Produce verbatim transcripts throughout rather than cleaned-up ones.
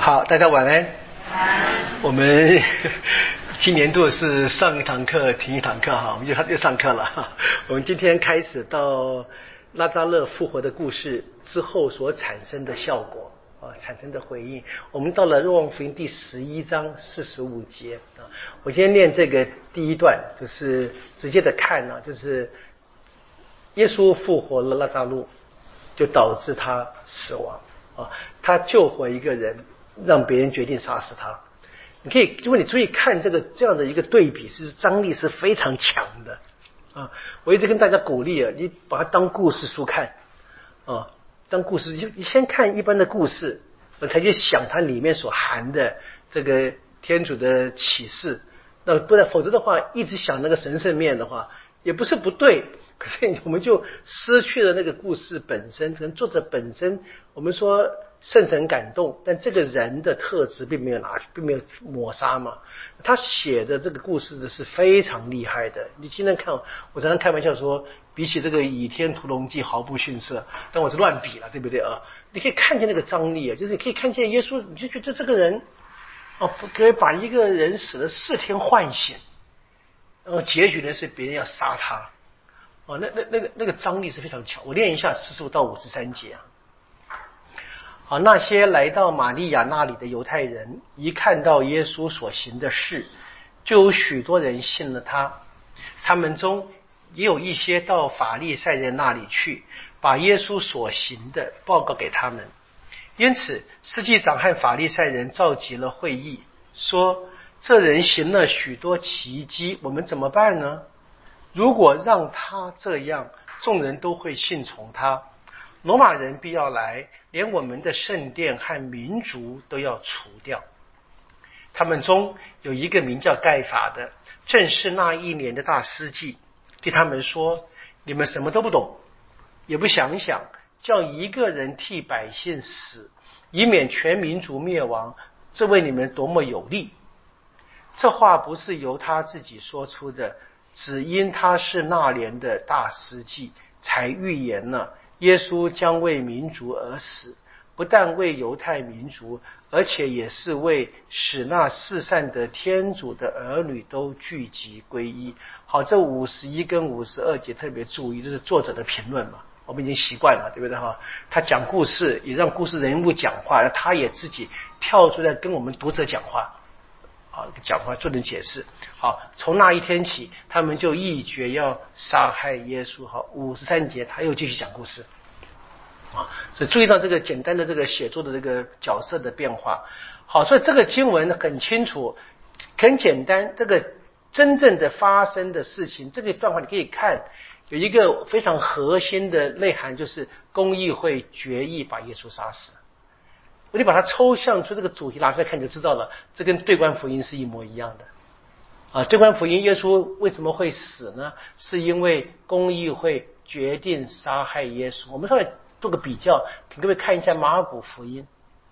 好，大家晚安。我们今年度是上一堂课停一堂课哈，我们就又上课了。我们今天开始到拉扎勒复活的故事之后所产生的效果啊，产生的回应。我们到了若望福音第十一章四十五节啊。我今天念这个第一段，就是直接的看呢、啊，就是耶稣复活了拉扎路，就导致他死亡啊。他救活一个人，让别人决定杀死他。你可以，如果你注意看这个这样的一个对比，是张力是非常强的啊！我一直跟大家鼓励啊，你把它当故事书看啊，当故事，你你先看一般的故事，才去想它里面所含的这个天主的启示。那不然，否则的话，一直想那个神圣面的话，也不是不对。可是我们就失去了那个故事本身，可能作者本身，我们说圣神感动，但这个人的特质并没有拿，并没有抹杀嘛。他写的这个故事的是非常厉害的。你今天看，我常常开玩笑说，比起这个《倚天屠龙记》毫不逊色，但我是乱比了，对不对啊？你可以看见那个张力啊，就是你可以看见耶稣，你就觉得这个人哦，可以把一个人死了四天唤醒，然后结局呢是别人要杀他。哦，那那那个那个张力是非常强。我念一下四十五到五十三节啊。好，那些来到玛利亚那里的犹太人，一看到耶稣所行的事，就有许多人信了他。他们中也有一些到法利赛人那里去，把耶稣所行的报告给他们。因此，司祭长和法利赛人召集了会议，说：这人行了许多奇迹，我们怎么办呢？如果让他这样，众人都会信从他。罗马人必要来，连我们的圣殿和民族都要除掉。他们中有一个名叫盖法的，正是那一年的大司祭，对他们说：你们什么都不懂，也不想想，叫一个人替百姓死，以免全民族灭亡，这为你们多么有利。这话不是由他自己说出的，只因他是那年的大司祭，才预言了耶稣将为民族而死，不但为犹太民族，而且也是为使那世上的天主的儿女都聚集归一。好，这五十一跟五十二节特别注意，这是作者的评论嘛，我们已经习惯了，对不对哈？他讲故事，也让故事人物讲话，他也自己跳出来跟我们读者讲话。好，讲话做点解释。好，从那一天起，他们就议决要杀害耶稣。好，五十三节他又继续讲故事。啊，所以注意到这个简单的这个写作的这个角色的变化。好，所以这个经文很清楚，很简单。这个真正的发生的事情，这个段话你可以看，有一个非常核心的内涵，就是公议会决议把耶稣杀死。你把它抽象出这个主题拿出来看，就知道了，这跟对观福音是一模一样的。啊，对观福音耶稣为什么会死呢？是因为公议会决定杀害耶稣。我们稍微做个比较，请各位看一下马尔谷福音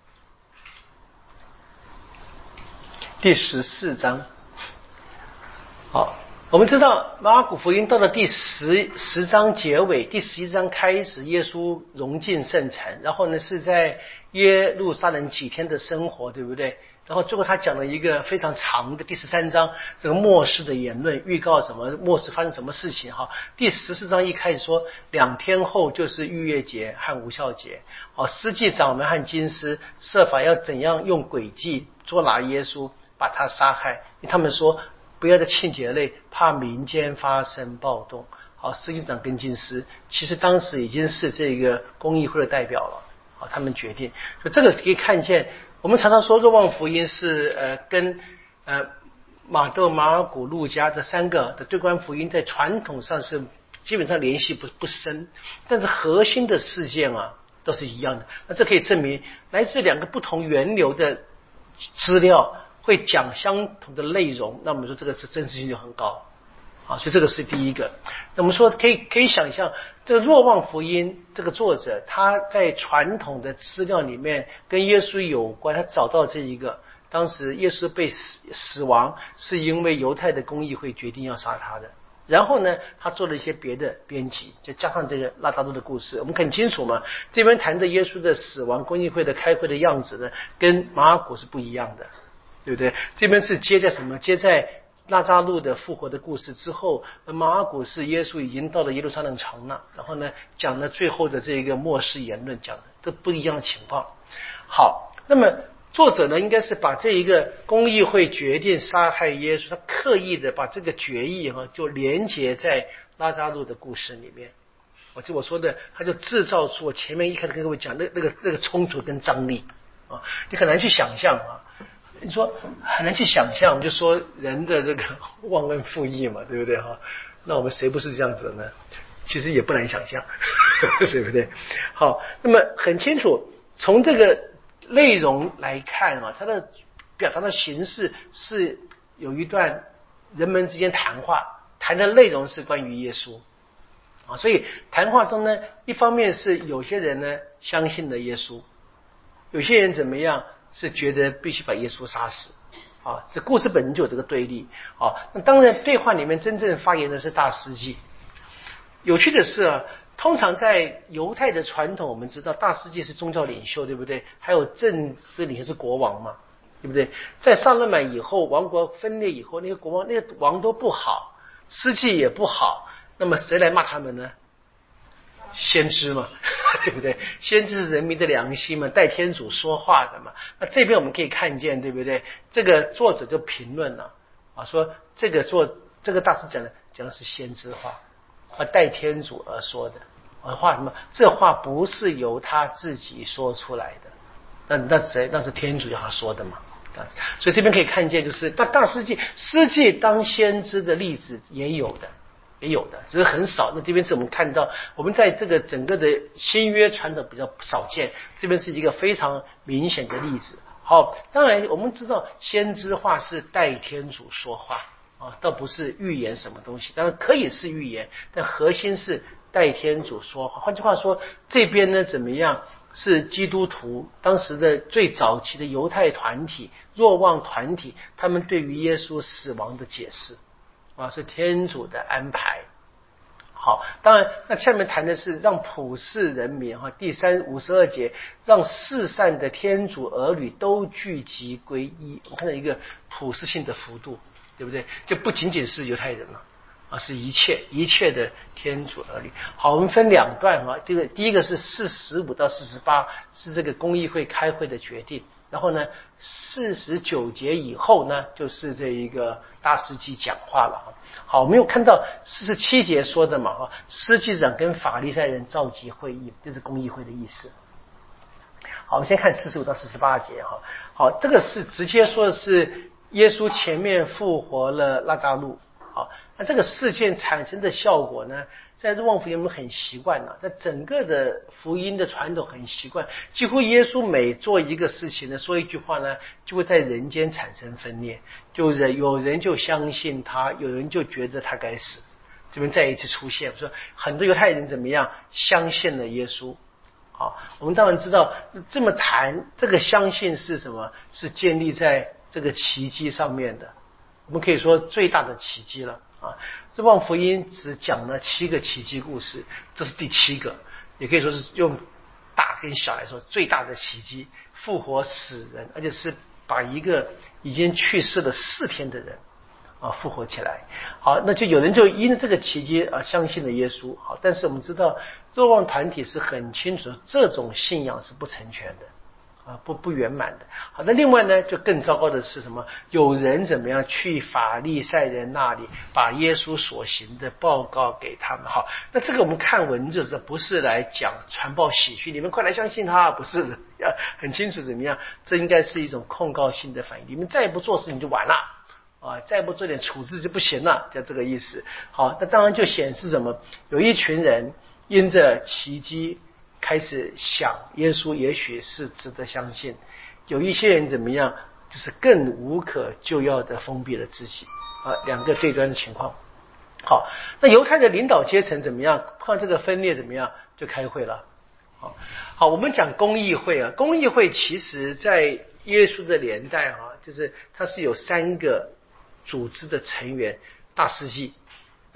第十四章。好，我们知道马尔谷福音到了第十十章结尾，第十一章开始，耶稣融进圣城，然后呢是在耶路撒冷几天的生活，对不对？然后最后他讲了一个非常长的第十三章，这个末世的言论，预告什么末世发生什么事情哈。第十四章一开始说，两天后就是逾越节和无酵节。好，司祭长们和经师设法要怎样用诡计捉拿耶稣，把他杀害。他们说不要在庆节内，怕民间发生暴动。好，司祭长跟经师其实当时已经是这个公议会的代表了。好，他们决定，所以这个可以看见。我们常常说若望福音是呃跟呃马窦、马尔谷、路加这三个的对观福音在传统上是基本上联系不不深，但是核心的事件啊都是一样的。那这可以证明来自两个不同源流的资料会讲相同的内容，那我们说这个是真实性就很高啊，所以这个是第一个。那我们说可以可以想象，这个若望福音这个作者他在传统的资料里面跟耶稣有关，他找到这一个，当时耶稣被死死亡是因为犹太的公议会决定要杀他的然后呢，他做了一些别的编辑，就加上这个拉扎路的故事。我们很清楚嘛，这边谈的耶稣的死亡、公议会的开会的样子呢，跟马尔谷是不一样的，对不对？这边是接在什么？接在拉扎路的复活的故事之后，马尔谷是耶稣已经到了耶路撒冷城了，然后呢，讲了最后的这个末世言论，讲的这不一样的情况。好，那么作者呢，应该是把这一个公议会决定杀害耶稣，他刻意的把这个决议哈、啊、就连结在拉扎路的故事里面。我就我说的，他就制造出我前面一开始跟各位讲那那个那个冲突跟张力啊，你很难去想象啊。你说很难去想象，就说人的这个忘恩负义嘛，对不对哈？那我们谁不是这样子的呢？其实也不难想象，对不对？好，那么很清楚，从这个内容来看啊，它的表达的形式是有一段人们之间谈话，谈的内容是关于耶稣啊，所以谈话中呢，一方面是有些人呢相信了耶稣，有些人怎么样？是觉得必须把耶稣杀死啊，这故事本身就有这个对立啊。那当然，对话里面真正发言的是大司祭。有趣的是啊，通常在犹太的传统，我们知道大司祭是宗教领袖，对不对？还有政治领袖是国王嘛，对不对？在撒勒满以后，王国分裂以后，那个国王、那个王都不好，司祭也不好，那么谁来骂他们呢？先知嘛，对不对？先知是人民的良心嘛，代天主说话的嘛。那这边我们可以看见，对不对？这个作者就评论了啊，说这个作这个大师讲的讲的是先知话，啊，代天主而说的啊话什么？这话不是由他自己说出来的，那那谁？那是天主要他说的嘛。所以这边可以看见，就是那大司祭司祭当先知的例子也有的。也有的，只是很少。那这边是我们看到，我们在这个整个的新约传统比较少见，这边是一个非常明显的例子。好，当然我们知道先知话是代天主说话啊，倒不是预言什么东西，当然可以是预言，但核心是代天主说话。换句话说，这边呢怎么样？是基督徒当时的最早期的犹太团体、若望团体，他们对于耶稣死亡的解释。啊，是天主的安排。好，当然，那下面谈的是让普世人民哈，第三五十二节，让世善的天主儿女都聚集归一。我们看到一个普世性的幅度，对不对？就不仅仅是犹太人了，啊，是一切一切的天主儿女。好，我们分两段啊，这个第一个是四十五到四十八，是这个公议会开会的决定。然后呢，四十九节以后呢，就是这一个大司祭讲话了。好，我们有看到四十七节说的嘛，哈，司祭长跟法利赛人召集会议，这是公议会的意思。好，我们先看四十五到四十八节哈。好，这个是直接说的是耶稣前面复活了拉扎路。好，那这个事件产生的效果呢，在若望福音我们很习惯了，在整个的福音的传统很习惯，几乎耶稣每做一个事情呢，说一句话呢，就会在人间产生分裂，就人有人就相信他，有人就觉得他该死。这边再一次出现，说很多犹太人怎么样相信了耶稣。好，我们当然知道这么谈，这个相信是什么？是建立在这个奇迹上面的。我们可以说最大的奇迹了啊！这望福音只讲了七个奇迹故事，这是第七个，也可以说是用大跟小来说最大的奇迹，复活死人，而且是把一个已经去世了四天的人啊复活起来。好，那就有人就因这个奇迹啊相信了耶稣。好，但是我们知道若望团体是很清楚，这种信仰是不成全的。啊，不不圆满的。好，那另外呢，就更糟糕的是什么？有人怎么样去法利赛人那里，把耶稣所行的报告给他们。好，那这个我们看文字这不是来讲传报喜讯，你们快来相信他，不是的，要很清楚怎么样？这应该是一种控告性的反应，你们再不做事情就完了。啊，再不做点处置就不行了，就这个意思。好，那当然就显示什么？有一群人因着奇迹开始想耶稣也许是值得相信，有一些人怎么样，就是更无可救药的封闭了自己啊，两个对端的情况。好，那犹太的领导阶层怎么样？碰到这个分裂怎么样？就开会了。好，好，我们讲公议会啊，公议会其实在耶稣的年代啊，就是它是有三个组织的成员，大司祭，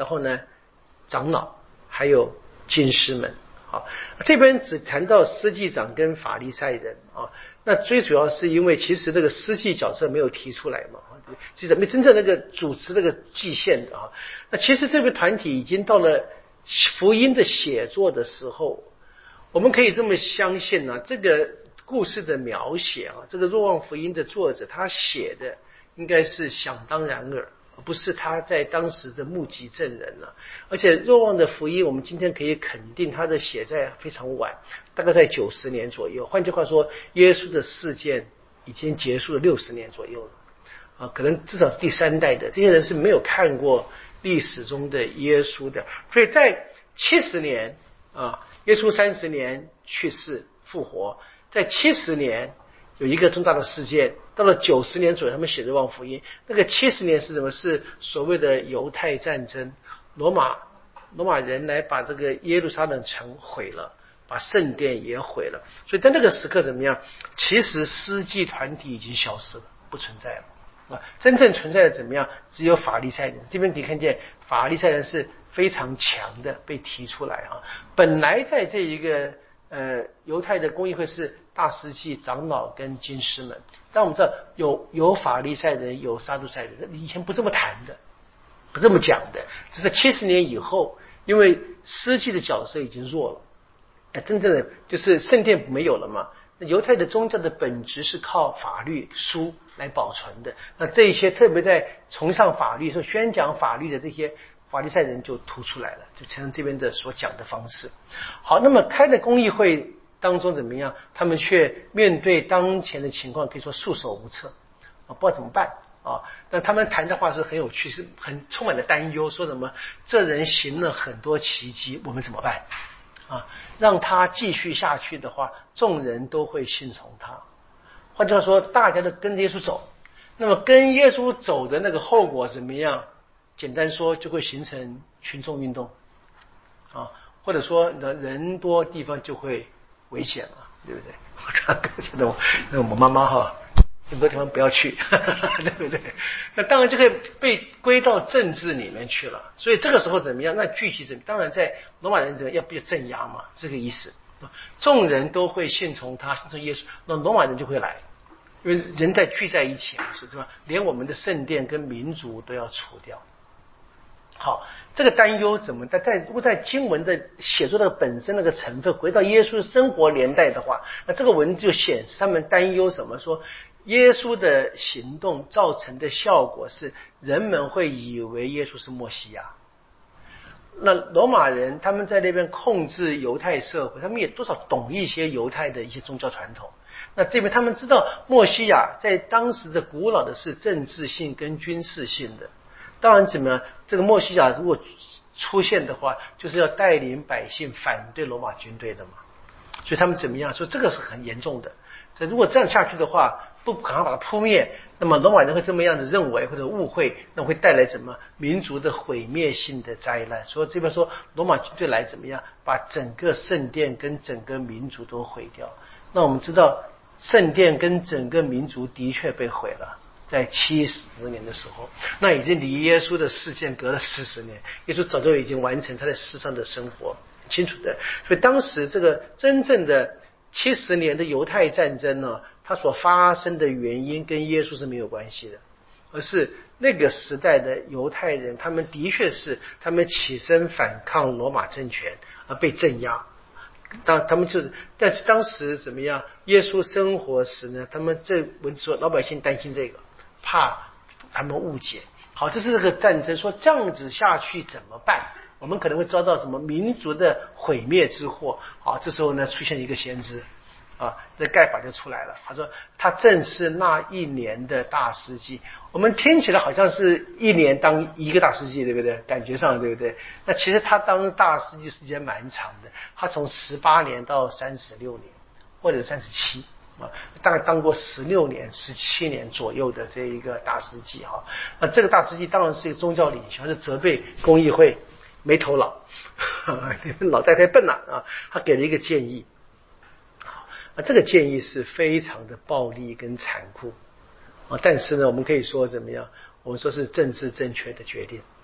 然后呢，长老还有经师们。好，这边只谈到司祭长跟法利赛人啊，那最主要是因为其实这个司祭角色没有提出来嘛，其实没真正那个主持这个祭献的啊。那其实这个团体已经到了福音的写作的时候，我们可以这么相信呢、啊，这个故事的描写啊，这个若望福音的作者他写的应该是想当然尔。不是他在当时的目击证人了、啊，而且若望的福音，我们今天可以肯定他的写在非常晚，大概在九十年左右。换句话说，耶稣的事件已经结束了六十年左右了，啊，可能至少是第三代的这些人是没有看过历史中的耶稣的，所以在七十年啊，耶稣三十年去世复活，在七十年。有一个重大的事件，到了九十年左右，他们写的《望福音》。那个七十年是什么？是所谓的犹太战争，罗马罗马人来把这个耶路撒冷城毁了，把圣殿也毁了。所以在那个时刻怎么样？其实司祭团体已经消失了，不存在了啊！真正存在的怎么样？只有法利赛人。这边可以看见，法利赛人是非常强的被提出来啊。本来在这一个呃犹太的公议会是。大司祭、长老跟经师们，但我们知道有有法利赛人，有撒都塞人，以前不这么谈的，不这么讲的。只是七十年以后，因为司祭的角色已经弱了，哎，真正的就是圣殿没有了嘛。那犹太的宗教的本质是靠法律书来保存的。那这一些特别在崇尚法律、说宣讲法律的这些法利赛人就突出来了，就成了这边的所讲的方式。好，那么开的公议会。当中怎么样？他们却面对当前的情况，可以说束手无策啊，不知道怎么办啊。但他们谈的话是很有趣，是很充满了担忧，说什么这人行了很多奇迹，我们怎么办啊？让他继续下去的话，众人都会信从他。换句话说，大家都跟着耶稣走，那么跟耶稣走的那个后果怎么样？简单说，就会形成群众运动啊，或者说人多地方就会。危险了，对不对？我常觉得我，那我妈妈哈，很多地方不要去，呵呵对不对？那当然就会被归到政治里面去了。所以这个时候怎么样？那具体怎么？当然在罗马人这要不要镇压嘛？这个意思，众人都会信从他，信从耶稣，那罗马人就会来，因为人在聚在一起嘛，是对吧？连我们的圣殿跟民族都要除掉。好，这个担忧怎么在在如果在经文的写作的本身那个成分回到耶稣的生活年代的话，那这个文就显示他们担忧什么？说耶稣的行动造成的效果是人们会以为耶稣是默西亚。那罗马人他们在那边控制犹太社会，他们也多少懂一些犹太的一些宗教传统。那这边他们知道默西亚在当时的古老的是政治性跟军事性的。当然怎么样，这个默西亚如果出现的话，就是要带领百姓反对罗马军队的嘛。所以他们怎么样说这个是很严重的。所以如果这样下去的话，不赶快把它扑灭，那么罗马人会这么样的认为或者误会，那会带来什么民族的毁灭性的灾难。所以这边说罗马军队来怎么样把整个圣殿跟整个民族都毁掉。那我们知道圣殿跟整个民族的确被毁了。在七十年的时候，那已经离耶稣的事件隔了四十年，耶稣早就已经完成他在世上的生活，清楚的。所以当时这个真正的七十年的犹太战争呢，它所发生的原因跟耶稣是没有关系的，而是那个时代的犹太人，他们的确是他们起身反抗罗马政权而被镇压。当他们就是，但是当时怎么样？耶稣生活时呢？他们这文字说老百姓担心这个。怕他们误解。好，这是这个战争，说这样子下去怎么办？我们可能会遭到什么民族的毁灭之祸。好，这时候呢出现一个先知啊，这盖法就出来了。他说他正是那一年的大司祭。我们听起来好像是一年当一个大司祭，对不对？感觉上对不对？那其实他当大司祭时间蛮长的，他从十八年到三十六年，或者三十七。啊，大概当过十六年、十七年左右的这一个大司祭哈。那这个大司祭当然是一个宗教领袖，是责备公议会没头脑，你们脑袋太笨了啊！他给了一个建议，啊，这个建议是非常的暴力跟残酷啊。但是呢，我们可以说怎么样？我们说是政治正确的决定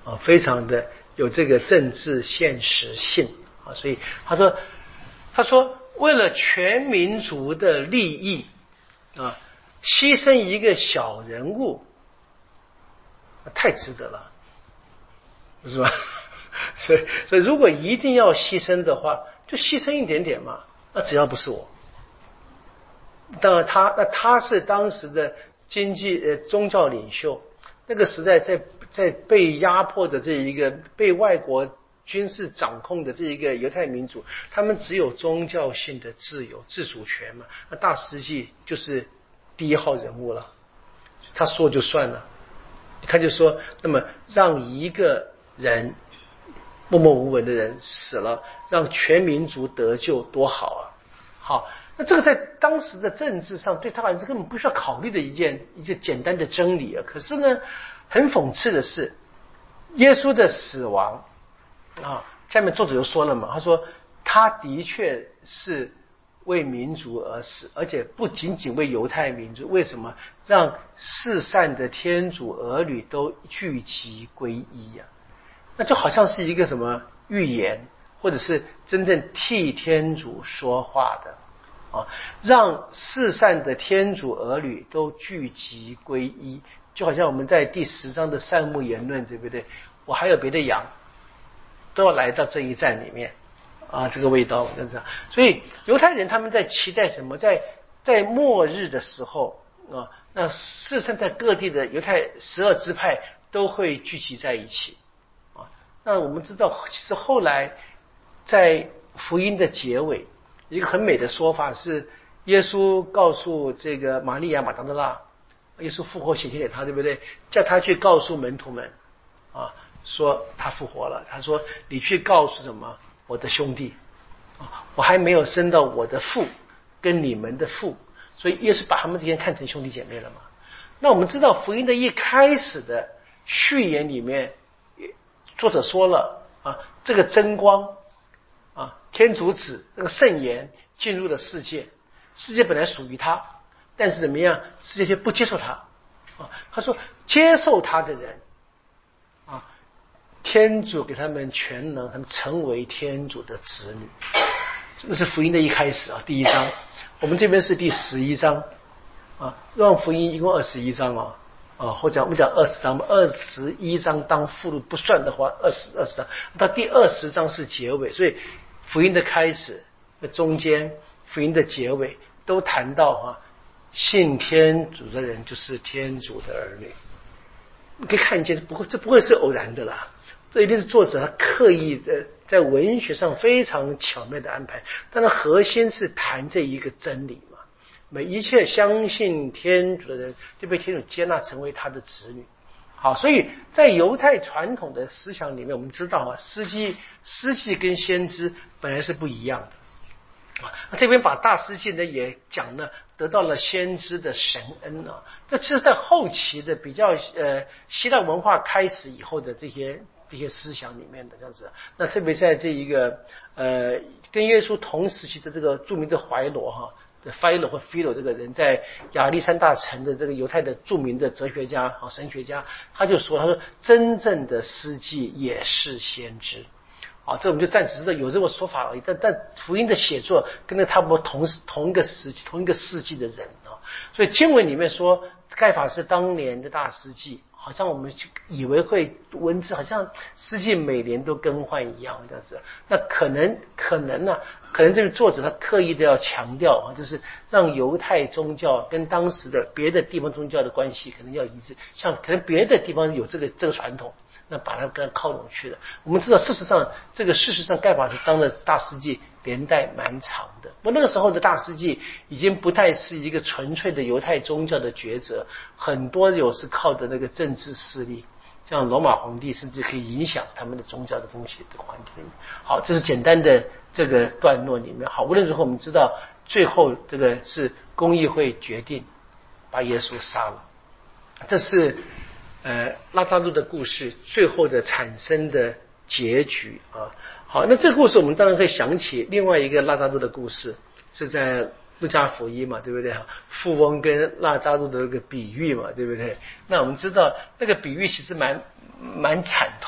啊，非常的有这个政治现实性啊，所以他说，他说为了全民族的利益啊，牺牲一个小人物，太值得了，是吧？所以，所以如果一定要牺牲的话，就牺牲一点点嘛，那只要不是我。当然他，那他是当时的经济呃宗教领袖，那个时代在在被压迫的这一个被外国军事掌控的这一个犹太民族，他们只有宗教性的自由自主权嘛。那大司祭就是第一号人物了，他说就算了，他就说，那么让一个人默默无闻的人死了，让全民族得救，多好啊！好。那这个在当时的政治上对他来说根本不需要考虑的一件一件简单的真理啊。可是呢，很讽刺的是，耶稣的死亡啊，下面作者又说了嘛，他说他的确是为民族而死，而且不仅仅为犹太民族。为什么？让世上的天主儿女都聚集归一啊？那就好像是一个什么预言，或者是真正替天主说话的。啊，让世上的天主儿女都聚集归一，就好像我们在第十章的善牧言论，对不对？我还有别的羊，都要来到这一站里面啊，这个味道这样子。所以犹太人他们在期待什么？在在末日的时候啊，那世上在各地的犹太十二支派都会聚集在一起啊。那我们知道，其实后来在福音的结尾。一个很美的说法是，耶稣告诉这个玛利亚马达勒拉，耶稣复活显现给他，对不对？叫他去告诉门徒们，啊，说他复活了。他说：“你去告诉什么？我的兄弟，啊，我还没有升到我的父跟你们的父。”所以耶稣把他们之间看成兄弟姐妹了嘛。那我们知道福音的一开始的序言里面，作者说了啊，这个真光。啊，天主子那个圣言进入了世界，世界本来属于他，但是怎么样，世界却不接受他。啊，他说接受他的人，啊，天主给他们全能，他们成为天主的子女。这是福音的一开始啊，第一章。我们这边是第十一章啊，约翰福音一共二十一章啊。啊，或者我们讲二十章，二十一章当附录不算的话，二十二十章到第二十章是结尾，所以福音的开始、中间、福音的结尾都谈到啊，信天主的人就是天主的儿女。你可以看见，不会，这不会是偶然的啦，这一定是作者他刻意的在文学上非常巧妙的安排。但是核心是谈这一个真理。每一切相信天主的人就被天主接纳成为他的子女。好，所以在犹太传统的思想里面，我们知道啊，司祭、司祭跟先知本来是不一样的啊。这边把大司祭呢也讲了，得到了先知的神恩啊。这其实在后期的比较呃希腊文化开始以后的这些这些思想里面的这样子。那特别在这一个呃跟耶稣同时期的这个著名的怀罗哈。Philo 或 Philo 这个人在亚历山大城的这个犹太的著名的哲学家和神学家，他就说，他说真正的司祭也是先知。好，这我们就暂时知道有这个说法而已。但但福音的写作跟那差不多同同一个时期、同一个世纪的人啊，所以经文里面说盖法是当年的大司祭，好像我们以为会文字好像司祭每年都更换一样这样子。那可能可能呢、啊？可能这个作者他刻意的要强调啊，就是让犹太宗教跟当时的别的地方宗教的关系可能要一致，像可能别的地方有这个这个传统，那把它跟它靠拢去了。我们知道，事实上这个事实上盖法是当了大司祭，年代蛮长的。不过那个时候的大司祭已经不太是一个纯粹的犹太宗教的抉择，很多有是靠的那个政治势力。像罗马皇帝甚至可以影响他们的宗教的东西的环境。好，这是简单的这个段落里面。好，无论如何，我们知道最后这个是公议会决定把耶稣杀了。这是呃拉扎路的故事最后的产生的结局啊。好，那这个故事我们当然可以想起另外一个拉扎路的故事，是在路加福音嘛，对不对？富翁跟拉扎路的那个比喻嘛，对不对？那我们知道那个比喻其实蛮蛮惨痛。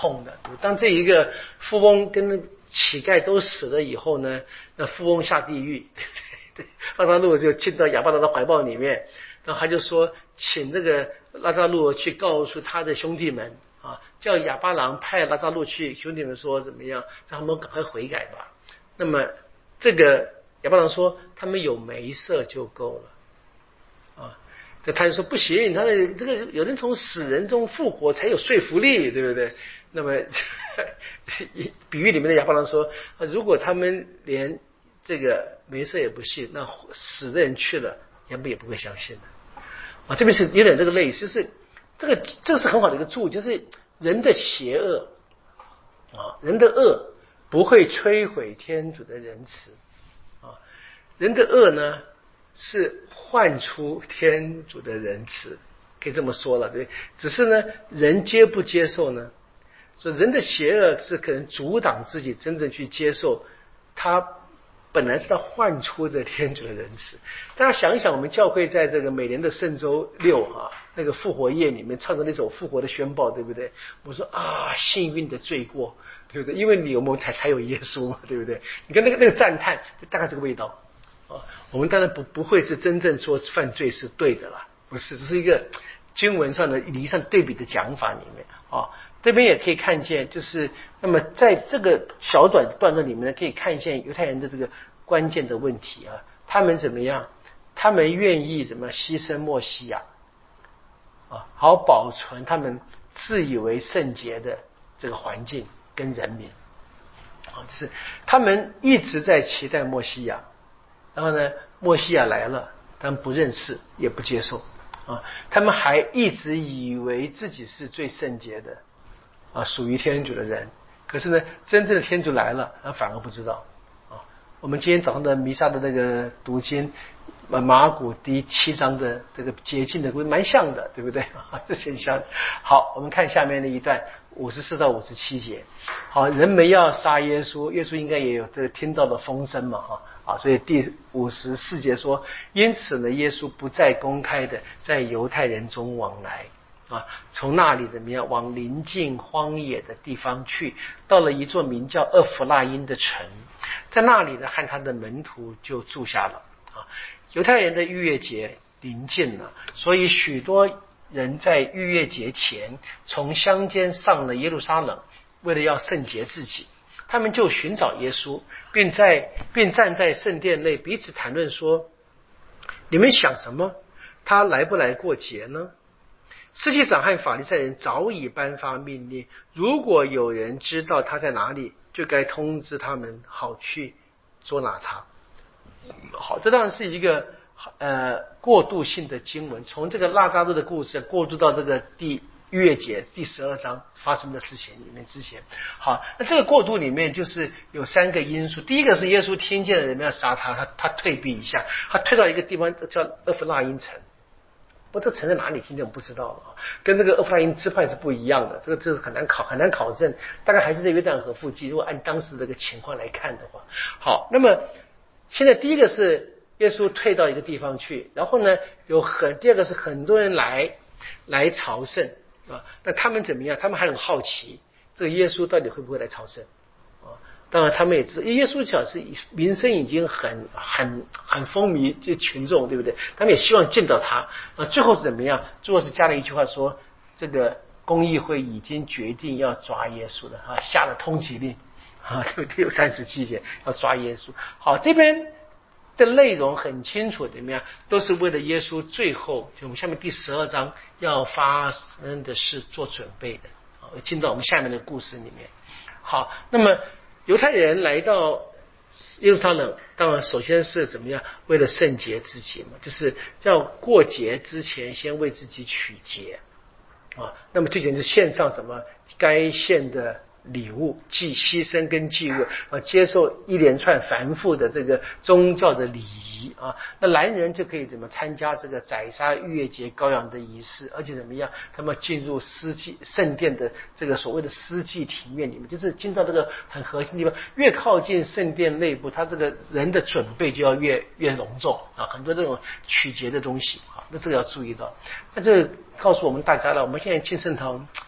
痛的。当这一个富翁跟乞丐都死了以后呢，那富翁下地狱，对对对，拉扎路就进到亚巴郎的怀抱里面，然后他就说，请这个拉扎路去告诉他的兄弟们啊，叫亚巴郎派拉扎路去，兄弟们说怎么样，让他们赶快悔改吧。那么这个亚巴郎说，他们有梅瑟就够了啊。这他就说不行，他的这个有人从死人中复活才有说服力，对不对？那么比喻里面的亚巴郎说，如果他们连这个梅瑟也不信，那死的人去了也不也不会相信的啊。这边是有点这个类似，就是这个这个是很好的一个注意，就是人的邪恶啊，人的恶不会摧毁天主的仁慈啊，人的恶呢是唤出天主的仁慈，可以这么说了，对。只是呢，人接不接受呢？所以人的邪恶是可能阻挡自己真正去接受他本来是他唤出的天主的仁慈。大家想一想，我们教会在这个每年的圣周六啊，那个复活夜里面唱的那首复活的宣报，对不对？我说啊，幸运的罪过，对不对？因为你我们才才有耶稣嘛，对不对？你看那个那个赞叹，大概这个味道啊。我们当然不不会是真正说犯罪是对的啦，不是，这是一个经文上的离上对比的讲法里面啊。这边也可以看见，就是那么在这个小短段落里面呢，可以看见犹太人的这个关键的问题啊，他们怎么样？他们愿意怎么牺牲默西亚啊，好保存他们自以为圣洁的这个环境跟人民啊，就是他们一直在期待默西亚，然后呢，默西亚来了，他们不认识也不接受啊，他们还一直以为自己是最圣洁的。啊，属于天主的人，可是呢，真正的天主来了，他反而不知道。啊，我们今天早上的弥撒的那个读经，马尔谷第七章的这个洁净的故事蛮像的，对不对？啊，这现象。好，我们看下面的一段五十四到五十七节。好，人们要杀耶稣，耶稣应该也有这个听到的风声嘛，哈啊，所以第五十四节说，因此呢，耶稣不再公开的在犹太人中往来。啊，从那里怎么样往邻近荒野的地方去，到了一座名叫厄弗拉因的城，在那里呢和他的门徒就住下了。啊，犹太人的逾越节临近了，所以许多人在逾越节前从乡间上了耶路撒冷，为了要圣洁自己，他们就寻找耶稣，并在并站在圣殿内彼此谈论说：你们想什么？他来不来过节呢？司祭长和法利赛人早已颁发命令，如果有人知道他在哪里，就该通知他们，好去捉拿他。好，这当然是一个呃过渡性的经文，从这个拉扎路的故事过渡到这个第逾越节第十二章发生的事情里面之前。好，那这个过渡里面就是有三个因素。第一个是耶稣听见人们要杀他，他他退避一下，他退到一个地方叫厄弗拉因城。不，这城在哪里？今天我不知道了，跟这个厄弗拉因支派是不一样的，这个这是很难考很难考证，大概还是在约旦河附近。如果按当时这个情况来看的话，好，那么现在第一个是耶稣退到一个地方去，然后呢，有很第二个是很多人来来朝圣啊，那他们怎么样？他们还很好奇，这个耶稣到底会不会来朝圣啊？当然，他们也知道耶稣讲是名声已经很很很风靡这群众，对不对？他们也希望见到他。啊，最后是怎么样？最后是加了一句话说，这个公议会已经决定要抓耶稣了啊，下了通缉令啊，这个第三十七节要抓耶稣。好，这边的内容很清楚，怎么样？都是为了耶稣最后就我们下面第十二章要发生的事做准备的。啊，进到我们下面的故事里面。好，那么犹太人来到耶路撒冷，当然首先是怎么样？为了圣洁自己嘛，就是要过节之前先为自己取节啊。那么最简单是献上什么该献的礼物，祭牺牲跟祭物啊，接受一连串繁复的这个宗教的礼仪啊。那男人就可以怎么参加这个宰杀逾越节羔羊的仪式，而且怎么样？他们进入司祭圣殿的这个所谓的司祭庭院里面，就是进到这个很核心的地方。越靠近圣殿内部，他这个人的准备就要越越隆重啊，很多这种取节的东西啊，那这个要注意到。那这告诉我们大家了，我们现在进圣堂。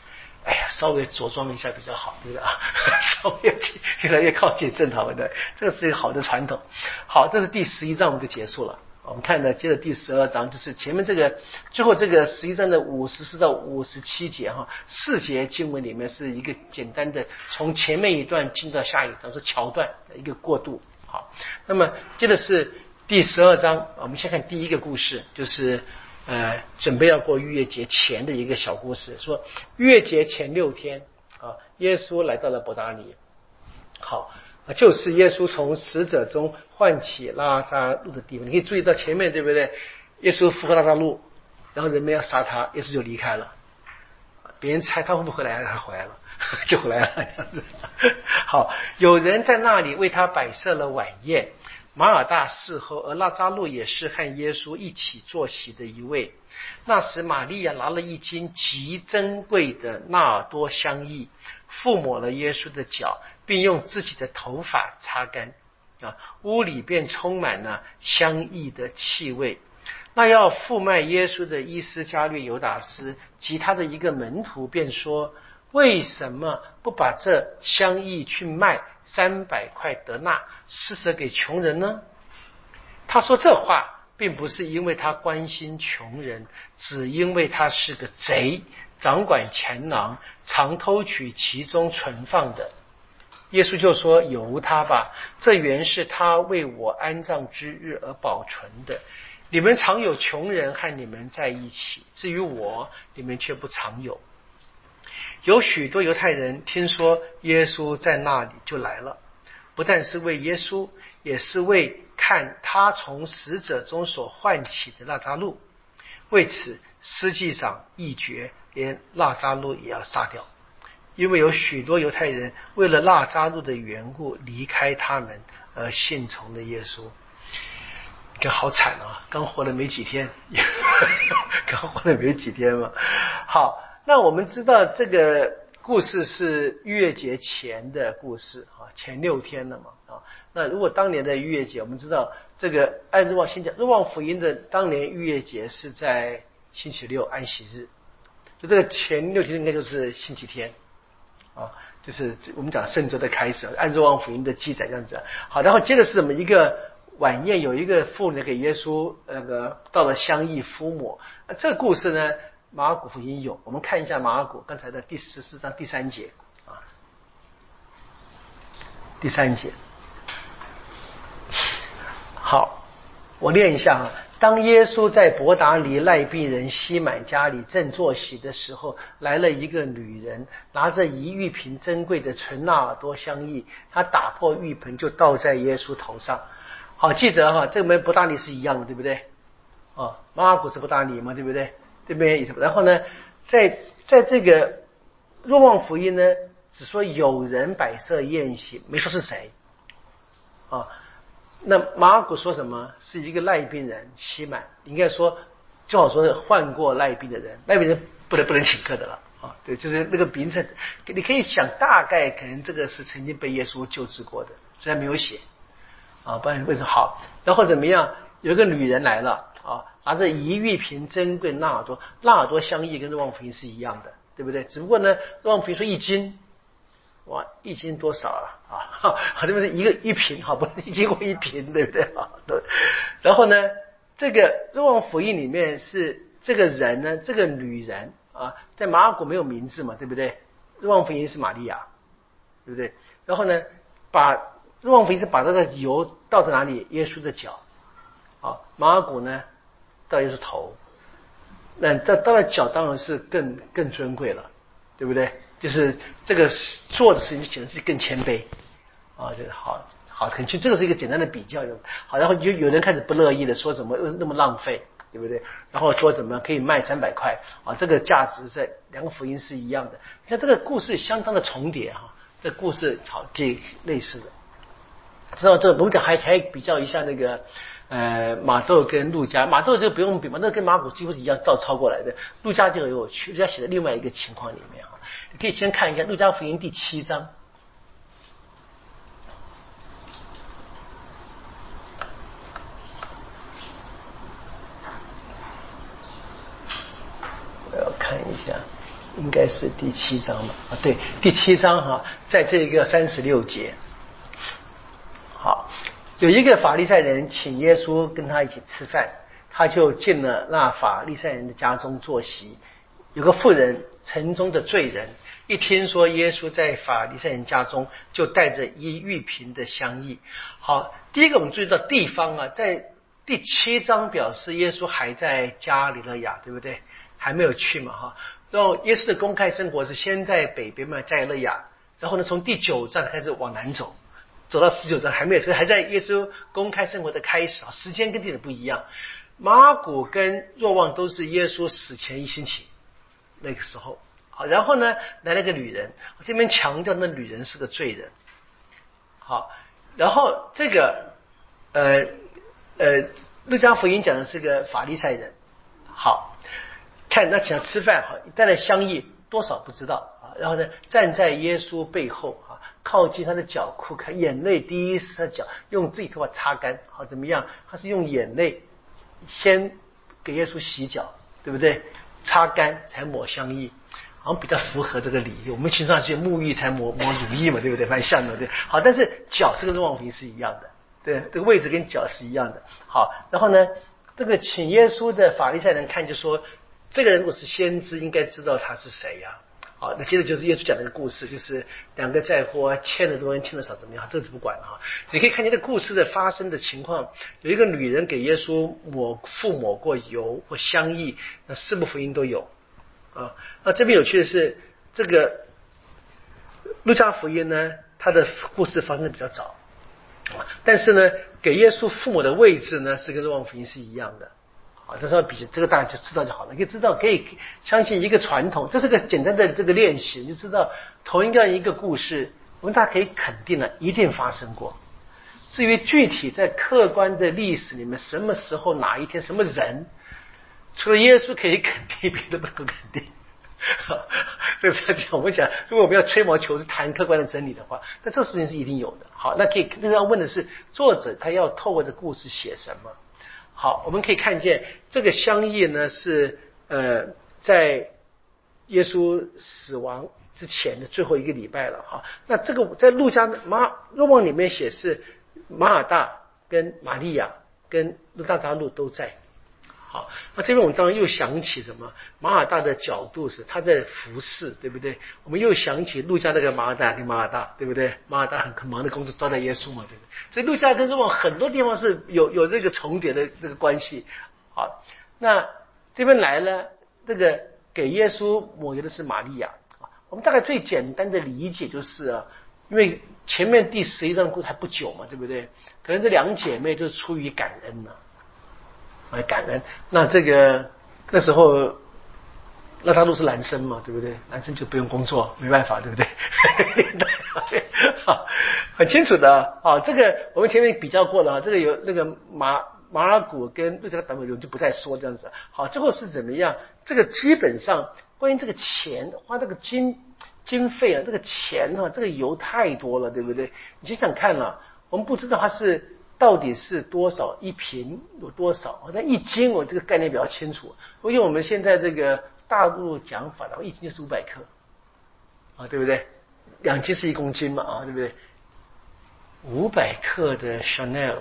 哎呀，稍微着装一下比较好，对不对啊？稍微越来越靠近正道的，这个是一个好的传统。好，这是第十一章，我们就结束了。我们看呢，接着第十二章，就是前面这个最后这个十一章的五十四到五十七节哈，四节经文里面是一个简单的从前面一段进到下一段是桥段的一个过渡。好，那么接着是第十二章，我们先看第一个故事，就是呃准备要过逾越节前的一个小故事，说逾越节前六天啊，耶稣来到了伯大尼。好。就是耶稣从死者中唤起拉扎路的地方，你可以注意到前面对不对？耶稣复活拉扎路，然后人们要杀他，耶稣就离开了。别人猜他会不会回来，他回来了，就回来了。这样子。好，有人在那里为他摆设了晚宴。马尔大侍候，而拉扎路也是和耶稣一起坐席的一位。那时玛利亚拿了一斤极珍贵的纳尔多香液，覆抹了耶稣的脚，并用自己的头发擦干，啊，屋里便充满了香液的气味。那要负卖耶稣的伊斯加略犹达斯及他的一个门徒便说：为什么不把这香液去卖三百块德纳，施舍给穷人呢？他说这话并不是因为他关心穷人，只因为他是个贼，掌管钱囊，常偷取其中存放的。耶稣就说：由他吧，这原是他为我安葬之日而保存的。你们常有穷人和你们在一起，至于我，你们却不常有。有许多犹太人听说耶稣在那里，就来了，不但是为耶稣，也是为看他从死者中所唤起的拉扎路。为此，司祭长议决，连拉扎路也要杀掉，因为有许多犹太人为了拉扎路的缘故离开他们而信从了耶稣。你看好惨啊，刚活了没几天刚活了没几天嘛。好，那我们知道这个故事是逾越节前的故事啊，前六天了嘛啊。那如果当年的逾越节，我们知道这个按若望先讲，若望福音的当年逾越节是在星期六安息日，就这个前六天应该就是星期天啊，就是我们讲圣周的开始，按若望福音的记载这样子。好，然后接着是怎么一个晚宴，有一个妇女给耶稣那个倒了香液敷抹。这个故事呢，马尔谷福音有，我们看一下马尔谷刚才的第十四章第三节啊，第三节。好，我念一下啊。当耶稣在伯达尼赖病人西满家里正坐席的时候，来了一个女人，拿着一玉瓶珍贵的纯纳尔多香液，她打破玉盆就倒在耶稣头上。好，记得哈，这个跟伯大尼是一样的，对不对？哦，马尔谷是伯大尼嘛，对不对？这边也是。然后呢，在在这个若望福音呢，只说有人摆设宴席，没说是谁。啊，那马尔谷说什么？是一个赖病人西满，应该说最好说是患过赖病的人，赖病人不能不能请客的了。啊，对，就是那个名称，你可以想大概可能这个是曾经被耶稣救治过的，虽然没有写。啊，不然为什么好？然后怎么样？有一个女人来了啊，拿着一玉瓶珍贵纳尔多，纳尔多香液跟若望福音是一样的，对不对？只不过呢，若望福音说一斤，哇，一斤多少啊？啊，好，这边是一个一瓶，好，不是一斤或一瓶，对不对？啊，对。然后呢，这个若望福音里面是这个人呢，这个女人啊，在马尔谷没有名字嘛，对不对？若望福音是玛利亚，对不对？然后呢，把若望福音是把这个油倒在哪里？耶稣的脚。啊，马尔谷呢，倒耶稣头。那倒倒了脚当然是更更尊贵了，对不对？就是这个做的事情显得自己更谦卑。啊，这个好好很清，这个是一个简单的比较。好，然后就有人开始不乐意的说怎么那么浪费，对不对？然后说怎么可以卖三百块啊？这个价值在两个福音是一样的。你看这个故事相当的重叠哈，这故事好类类似的。知道这我们讲还还比较一下那个呃马窦跟路加，马窦就不用比，马窦跟马可几乎是一样照抄过来的。路加就有趣，路加写的另外一个情况里面啊，你可以先看一下路加福音第七章。我要看一下应该是第七章吧？啊，对，第七章哈、啊，在这个三十六节。好，有一个法利赛人请耶稣跟他一起吃饭，他就进了那法利赛人的家中坐席。有个妇人，城中的罪人，一听说耶稣在法利赛人家中，就带着一玉瓶的香液。好，第一个我们注意到地方啊，在第七章表示耶稣还在加里肋亚，对不对？还没有去嘛哈。然后耶稣的公开生活是先在北边嘛，加里肋亚，然后呢从第九章开始往南走，走到十九章还没有，所以还在耶稣公开生活的开始啊，时间跟地点不一样。马尔谷跟若望都是耶稣死前一星期那个时候。好，然后呢来了个女人，这边强调那女人是个罪人。好，然后这个呃呃路加福音讲的是个法利赛人。好，看那请他吃饭，好，带来香液多少不知道啊。然后呢站在耶稣背后啊，靠近他的脚裤，看眼泪滴一湿他脚，用自己头发擦干。好，怎么样？他是用眼泪先给耶稣洗脚，对不对？擦干才抹香液，好像比较符合这个礼仪。我们平常是沐浴才抹抹乳液嘛，对不对？蛮像的，对。好，但是脚是跟若望福音是一样的，对，这个位置跟脚是一样的。好，然后呢，这个请耶稣的法利赛人看就说，这个人如果是先知，应该知道他是谁呀、啊？好，那接着就是耶稣讲的一个故事，就是两个在乎啊，欠的多人欠的少怎么样，这就不管了哈。你可以看见这故事的发生的情况，有一个女人给耶稣抹附抹过油或香液，那四部福音都有啊。那这边有趣的是，这个路加福音呢，它的故事发生的比较早，但是呢，给耶稣父母的位置呢，是跟若望福音是一样的。啊，这时候比这个大家就知道就好了，可以知道，可以相信一个传统，这是个简单的这个练习，你就知道同一个一个故事，我们大家可以肯定了，一定发生过。至于具体在客观的历史里面，什么时候、哪一天、什么人，除了耶稣可以肯定，别的不能肯定。这个讲我们讲，如果我们要吹毛求疵谈客观的真理的话，那这事情是一定有的。好，那可以那要问的是，作者他要透过这故事写什么？好，我们可以看见这个香液呢是呃在耶稣死亡之前的最后一个礼拜了哈。那这个在路加马若望里面写是马尔大跟玛利亚跟路大扎路都在。好，那这边我们当然又想起什么？马尔大的角度是他在服侍，对不对？我们又想起路加那个马尔大跟马尔大，对不对？马尔大很很忙的工作招待耶稣嘛，对不对？所以路加跟若望很多地方是有有这个重叠的这个关系。好，那这边来了，这个给耶稣抹油的是玛利亚。我们大概最简单的理解就是啊，因为前面第十一章故事还不久嘛，对不对？可能这两姐妹就是出于感恩呢、啊。来感恩，那这个那时候那他都是男生嘛，对不对？男生就不用工作，没办法，对不对？很清楚的啊。这个我们前面比较过了啊，这个有那个马马尔谷跟路加的版本，我就不再说这样子。好，最后是怎么样？这个基本上关于这个钱花这个经经费啊，这个钱啊，这个油太多了，对不对？你想想看啊，我们不知道它是。到底是多少一瓶有多少？那一斤我这个概念比较清楚，因为我们现在这个大陆讲法的话，一斤就是五百克啊，对不对？两斤是一公斤嘛啊，对不对？五百克的 Chanel，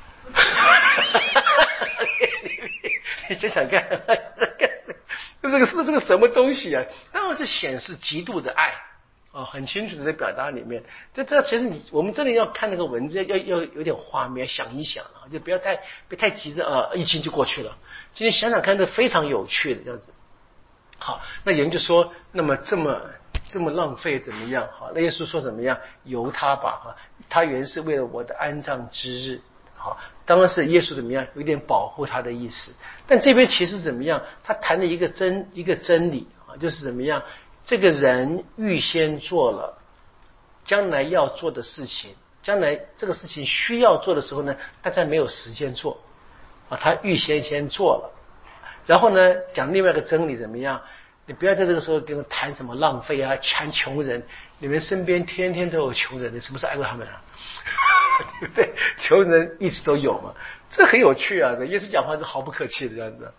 你想想看，这个是这个什么东西啊？当然是显示极度的爱。哦，很清楚的在表达里面，这这其实你我们真的要看那个文字，要要有点画面，想一想啊，就不要太别太急着呃，一斤就过去了。今天想想看，这非常有趣的这样子。好，那有人就说，那么这么这么浪费怎么样？好，那耶稣说怎么样？由他吧，哈，他原是为了我的安葬之日。好，当然是耶稣怎么样，有点保护他的意思。但这边其实怎么样？他谈的一个真一个真理啊，就是怎么样？这个人预先做了将来要做的事情，将来这个事情需要做的时候呢，大家没有时间做啊，他预先先做了。然后呢，讲另外一个真理怎么样？你不要在这个时候跟他谈什么浪费啊，谈穷人，你们身边天天都有穷人，你是不是爱过他们啊？对不对？穷人一直都有嘛，这很有趣啊！耶稣讲话是毫不客气的这样子。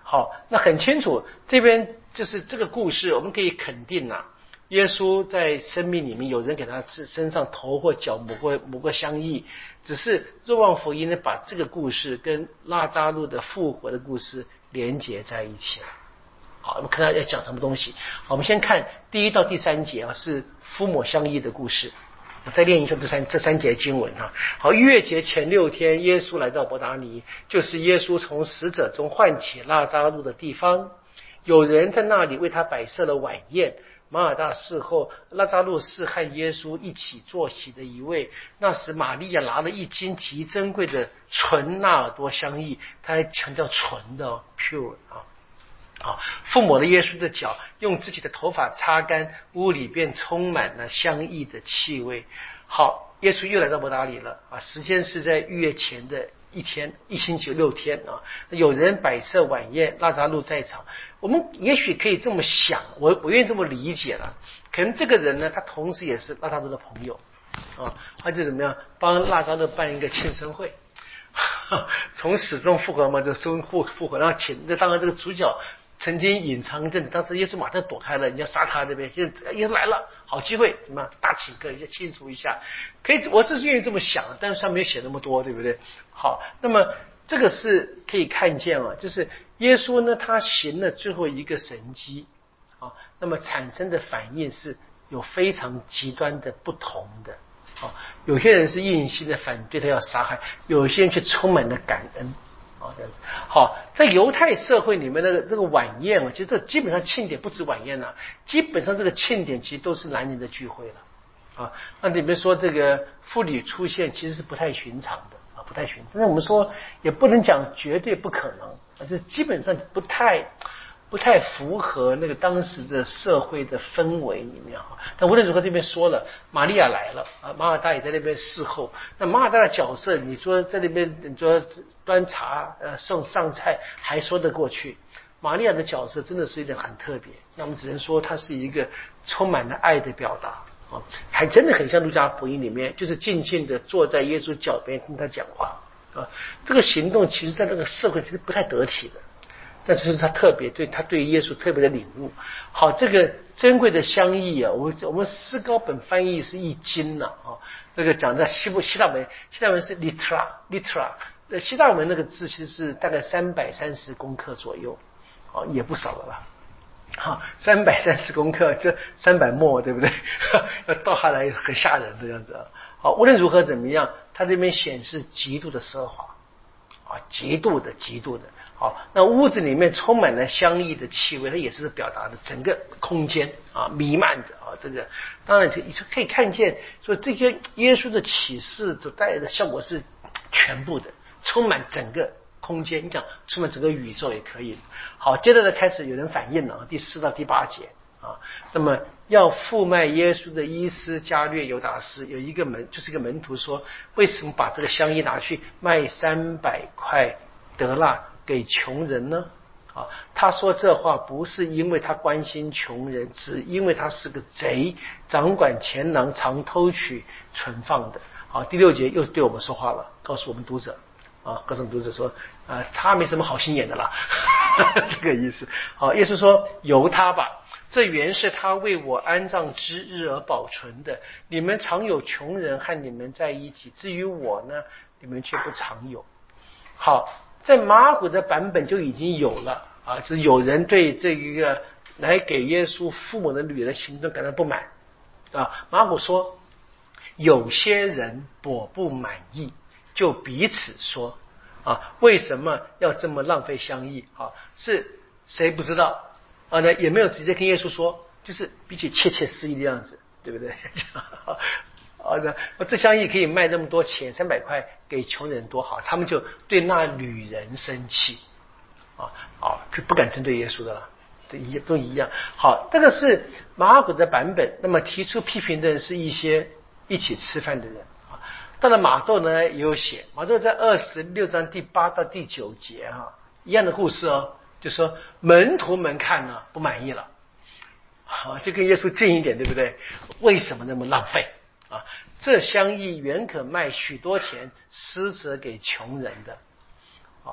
好，那很清楚，这边就是这个故事，我们可以肯定啊，耶稣在生命里面有人给他身上头或脚抹过抹过香液，只是若望福音呢把这个故事跟拉扎路的复活的故事连结在一起了。好，我们看他要讲什么东西。好，我们先看第一到第三节啊，是敷抹香液的故事。我再练一下这三这三节经文哈。好，逾越节前六天，耶稣来到伯达尼，就是耶稣从死者中唤起拉扎路的地方。有人在那里为他摆设了晚宴。马尔大事后，拉扎路是和耶稣一起坐席的一位。那时玛利亚拿了一斤极珍贵的纯纳尔多香液，他还强调纯的、哦、pure 啊。啊，父母的耶稣的脚，用自己的头发擦干，屋里便充满了香溢的气味。好，耶稣又来到伯达尼了啊，时间是在逾越前的一天，一星期六天啊。有人摆设晚宴，拉扎路在场。我们也许可以这么想，我我愿意这么理解了。可能这个人呢，他同时也是拉扎路的朋友啊，他就怎么样帮拉扎路办一个庆生会。从死中复活嘛，就生复复活，然后请这当然这个主角曾经隐藏一阵子，当时耶稣马上躲开了，你要杀他这边，现在耶稣来了，好机会，什么大请客，要庆祝一下，可以，我是愿意这么想，但是上面没有写那么多，对不对？好，那么这个是可以看见啊，就是耶稣呢，他行了最后一个神迹啊，那么产生的反应是有非常极端的不同的。啊，有些人是硬性的反对他要杀害，有些人却充满了感恩啊，这样子。好，在犹太社会里面那个这个晚宴啊，其实这基本上庆典不止晚宴啊，基本上这个庆典其实都是男人的聚会了啊。那里面说这个妇女出现其实是不太寻常的啊，不太寻常。但是我们说也不能讲绝对不可能啊，这基本上不太。不太符合那个当时的社会的氛围里面哈，但无论如何这边说了，玛利亚来了啊，马尔大也在那边侍候。那马尔大的角色，你说在那边你说端茶呃送上菜还说得过去，玛利亚的角色真的是一点很特别。那我们只能说她是一个充满了爱的表达啊，还真的很像路加福音里面，就是静静的坐在耶稣脚边听他讲话啊。这个行动其实在那个社会其实不太得体的。但是他特别对他对耶稣特别的领悟。好，这个珍贵的香液啊，我们我们诗高本翻译是一斤呐啊，这个讲在希伯希腊文，希腊文是 litra litra， 呃，希腊文那个字其实是大概三百三十公克左右，好，也不少了吧。好，三百三十公克，这三百沫，对不对？要倒下来很吓人的样子啊。好，无论如何怎么样，它这边显示极度的奢华啊，极度的极度的。好，那屋子里面充满了香溢的气味，它也是表达的整个空间啊弥漫着啊，这个当然你可以看见，说这些耶稣的启示所带来的效果是全部的，充满整个空间，你讲充满整个宇宙也可以。好，接着呢开始有人反应了，第四到第八节啊，那么要负卖耶稣的伊斯加略犹达斯有一个门，就是一个门徒说，为什么把这个香衣拿去卖三百块德纳给穷人呢？啊，他说这话不是因为他关心穷人，只因为他是个贼，掌管钱囊，常偷取存放的。好，第六节又对我们说话了，告诉我们读者啊，告诉我们读者说啊，他没什么好心眼的啦，这个意思。好，耶稣说由他吧，这原是他为我安葬之日而保存的。你们常有穷人和你们在一起，至于我呢，你们却不常有。好，在马可的版本就已经有了啊，就是有人对这一个来给耶稣父母的女人行动感到不满啊。马可说，有些人我不满意，就彼此说啊，为什么要这么浪费香液啊？是谁不知道啊？呢也没有直接跟耶稣说，就是比起窃窃私语的样子，对不对？啊，那这香液可以卖那么多钱，三百块给穷人多好，他们就对那女人生气啊啊，就不敢针对耶稣的了，这一都一样。好，这个是马可的版本。那么提出批评的人是一些一起吃饭的人啊。到了马窦呢也有写，马窦在二十六章第八到第九节哈、啊，一样的故事哦，就说门徒们看呢不满意了，好，就跟耶稣近一点，对不对？为什么那么浪费？啊，这香液原可卖许多钱，施舍给穷人的。啊，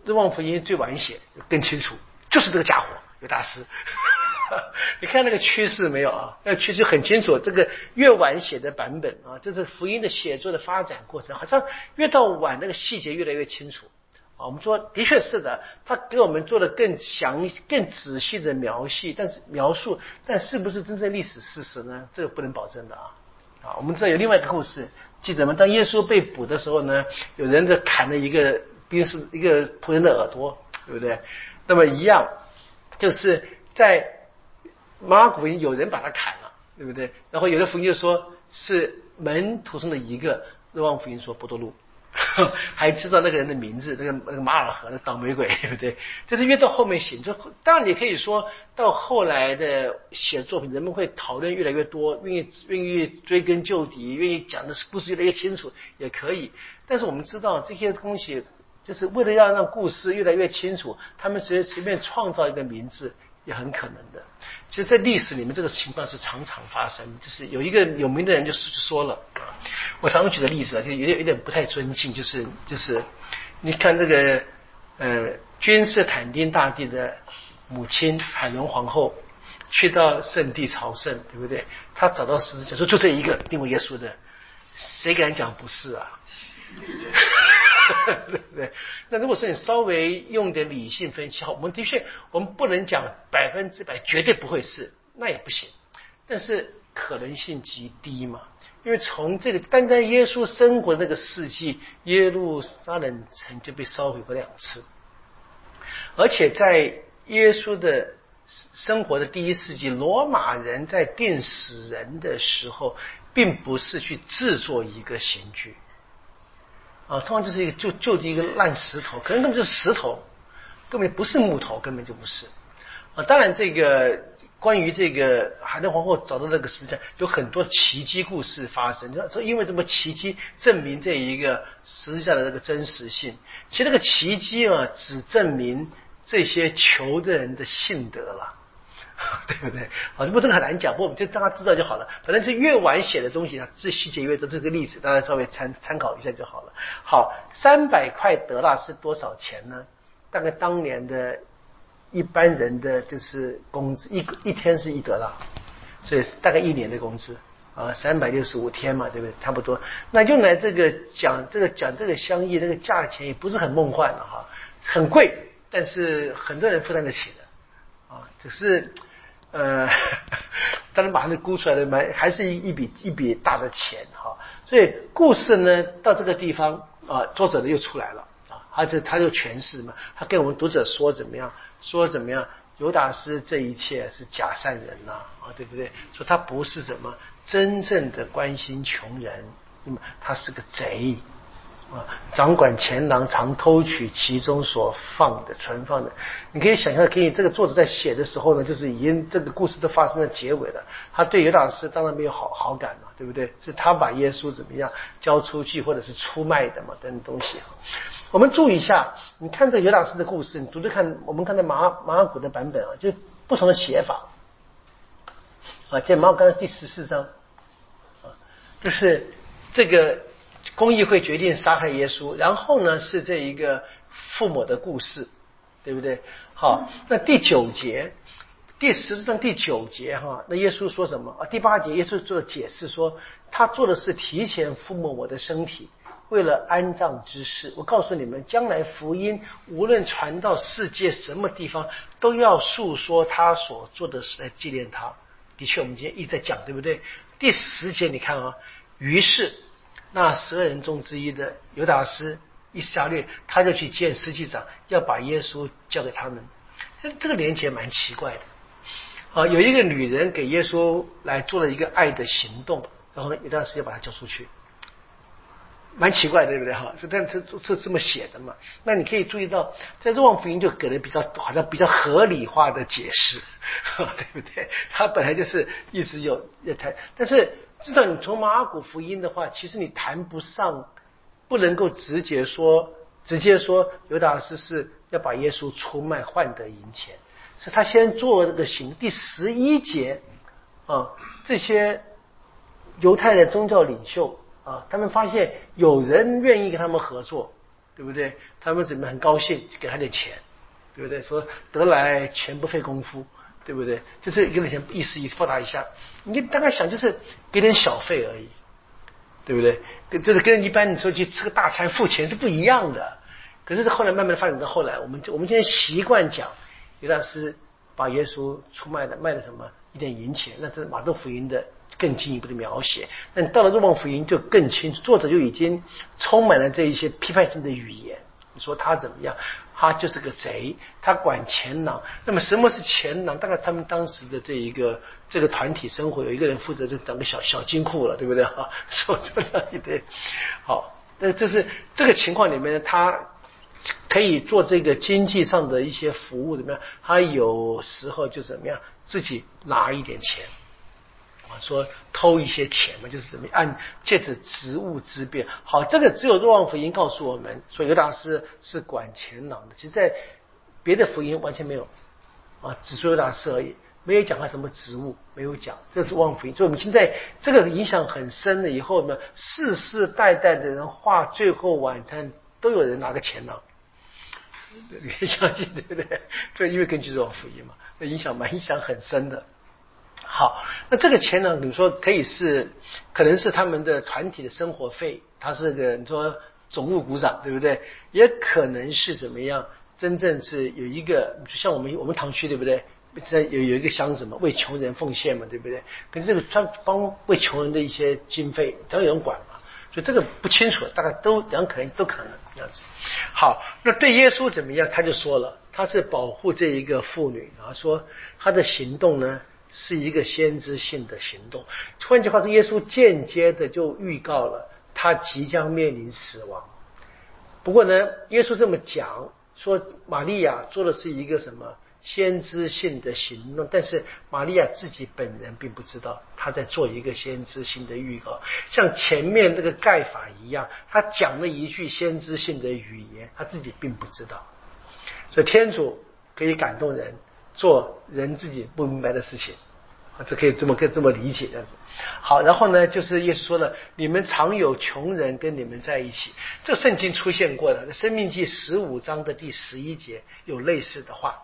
若望福音最晚写更清楚，就是这个家伙犹大斯。你看那个趋势没有啊？那个趋势很清楚，这个越晚写的版本啊，这是福音的写作的发展过程，好像越到晚那个细节越来越清楚啊。我们说的确是的，他给我们做了更详、更仔细的描述，但是描述，但是不是真正历史事实呢？这个不能保证的啊。啊，我们知道有另外一个故事，记得吗？当耶稣被捕的时候呢，有人在砍了一个兵士一个仆人的耳朵，对不对？那么一样，就是在马可福音有人把他砍了，对不对？然后有的福音就说是门徒中的一个，若望福音说伯多禄。还知道那个人的名字，那个那个马尔和那倒霉鬼，对不对？这是越到后面写，就当然也可以说到后来的写作品，人们会讨论越来越多，愿意愿意追根究底，愿意讲的故事越来越清楚，也可以。但是我们知道这些东西，就是为了要让故事越来越清楚，他们随随便创造一个名字也很可能的。其实，在历史里面，这个情况是常常发生。就是有一个有名的人就说了，我常常举的例子啊，就有点有点不太尊敬，就是就是你看这个呃君士坦丁大帝的母亲海伦皇后去到圣地朝圣，对不对？他找到十字架，说就这一个定为耶稣的，谁敢讲不是啊？对不对？那如果说你稍微用点理性分析，好，我们的确我们不能讲百分之百绝对不会是，那也不行，但是可能性极低嘛。因为从这个单单耶稣生活那个世纪，耶路撒冷城就被烧毁过两次，而且在耶稣的生活的第一世纪，罗马人在定死人的时候，并不是去制作一个刑具。啊，通常就是一个就就地一个烂石头，可能根本就是石头，根本不是木头，根本就不是。啊，当然这个关于这个海伦皇后找到那个石像，有很多奇迹故事发生。说因为这么奇迹证明这一个石像的那个真实性，其实那个奇迹啊，只证明这些求的人的信德了。对不对？好，不过这个很难讲，不过我们就让他知道就好了。反正是越晚写的东西啊，这细节越多，这个例子大家稍微参参考一下就好了。好，三百块德纳是多少钱呢？大概当年的一般人的就是工资，一一天是一德纳，所以大概一年的工资啊，三百六十五天嘛，对不对？差不多。那用来这个讲这个讲这个相异，那个价钱也不是很梦幻的哈，很贵，但是很多人负担得起的。啊，只是，呃，当然把它们估出来的蛮还是一一笔一笔大的钱哈，所以故事呢到这个地方啊，作者呢又出来了啊，他就他就诠释嘛，他跟我们读者说怎么样，说怎么样，犹达斯这一切是假善人呐啊，对不对？说他不是什么真正的关心穷人，那么他是个贼。啊，掌管钱囊，常偷取其中所放的存放的。你可以想象，可以这个作者在写的时候呢，就是已经这个故事都发生了结尾了。他对犹大斯当然没有好好感嘛，对不对？是他把耶稣怎么样交出去，或者是出卖的嘛，等等东西。我们注意一下，你看这个犹大斯的故事，你读读看，我们看到马马尔谷的版本啊，就不同的写法啊。在马可第十四章啊，就是这个。公议会决定杀害耶稣，然后呢是这一个父母的故事，对不对？好，那第九节，第十四章第九节哈，那耶稣说什么啊？第八节耶稣做解释说，他做的是提前附没我的身体，为了安葬之事。我告诉你们，将来福音无论传到世界什么地方，都要述说他所做的事来纪念他。的确，我们今天一直在讲，对不对？第十节你看啊，于是。那十二人中之一的犹达斯伊斯加略，他就去见司祭长，要把耶稣交给他们。这这个连结蛮奇怪的啊！有一个女人给耶稣来做了一个爱的行动，然后呢，犹达斯要把他交出去，蛮奇怪的，对不对哈？但这这这么写的嘛？那你可以注意到，在若望福音就给了比较好像比较合理化的解释，对不对？他本来就是一直有在谈，但是。至少你从马可福音的话，其实你谈不上，不能够直接说，直接说犹达斯是要把耶稣出卖换得银钱，是他先做这个行。第十一节啊，这些犹太的宗教领袖啊，他们发现有人愿意跟他们合作对不对？他们怎么很高兴，就给他点钱，对不对？说得来全不费功夫，对不对？就是给点钱，意思意思报答一下。你大概想就是给点小费而已，对不对？跟就是跟一般你说去吃个大餐付钱是不一样的。可是后来慢慢发展到后来，我们我们今天习惯讲，犹大斯把耶稣出卖了，卖了什么一点银钱，那这是马窦福音的更进一步的描写。那你到了若望福音就更清楚，作者就已经充满了这一些批判性的语言。你说他怎么样？他就是个贼，他管钱囊。那么什么是钱囊？大概他们当时的这一个这个团体生活，有一个人负责就整个小小金库了，对不对？哈，说这样一堆。好，那这是这个情况里面，他可以做这个经济上的一些服务，怎么样？他有时候就怎么样，自己拿一点钱。说偷一些钱嘛，就是怎么按借着职务之便。好，这个只有若望福音告诉我们，说犹大斯是管钱囊的。其实，在别的福音完全没有啊，只说犹大斯而已，没有讲他什么职务，没有讲。这是望福音，所以我们现在这个影响很深了。以后呢，世世代代的人画最后晚餐，都有人拿个钱囊。你相信对不对？这因为根据若望福音嘛，那影响蛮影响很深的。好，那这个钱呢，你说可以是，可能是他们的团体的生活费，他是个你说总务股长，对不对？也可能是怎么样，真正是有一个，像我们我们堂区对不对？在有有一个箱子嘛，为穷人奉献嘛，对不对？可是这个他帮为穷人的一些经费，都有人管嘛，所以这个不清楚，大概都两可能都可能这样子。好，那对耶稣怎么样？他就说了，他是保护这一个妇女，然后说他的行动呢，是一个先知性的行动。换句话说，耶稣间接的就预告了他即将面临死亡。不过呢，耶稣这么讲说，玛利亚做的是一个什么先知性的行动，但是玛利亚自己本人并不知道他在做一个先知性的预告，像前面那个盖法一样，他讲了一句先知性的语言，他自己并不知道。所以天主可以感动人做人自己不明白的事情，这可以这么可以这么理解这样子。好，然后呢，就是耶稣说了，你们常有穷人跟你们在一起，这圣经出现过的，在申命记十五章的第十一节有类似的话。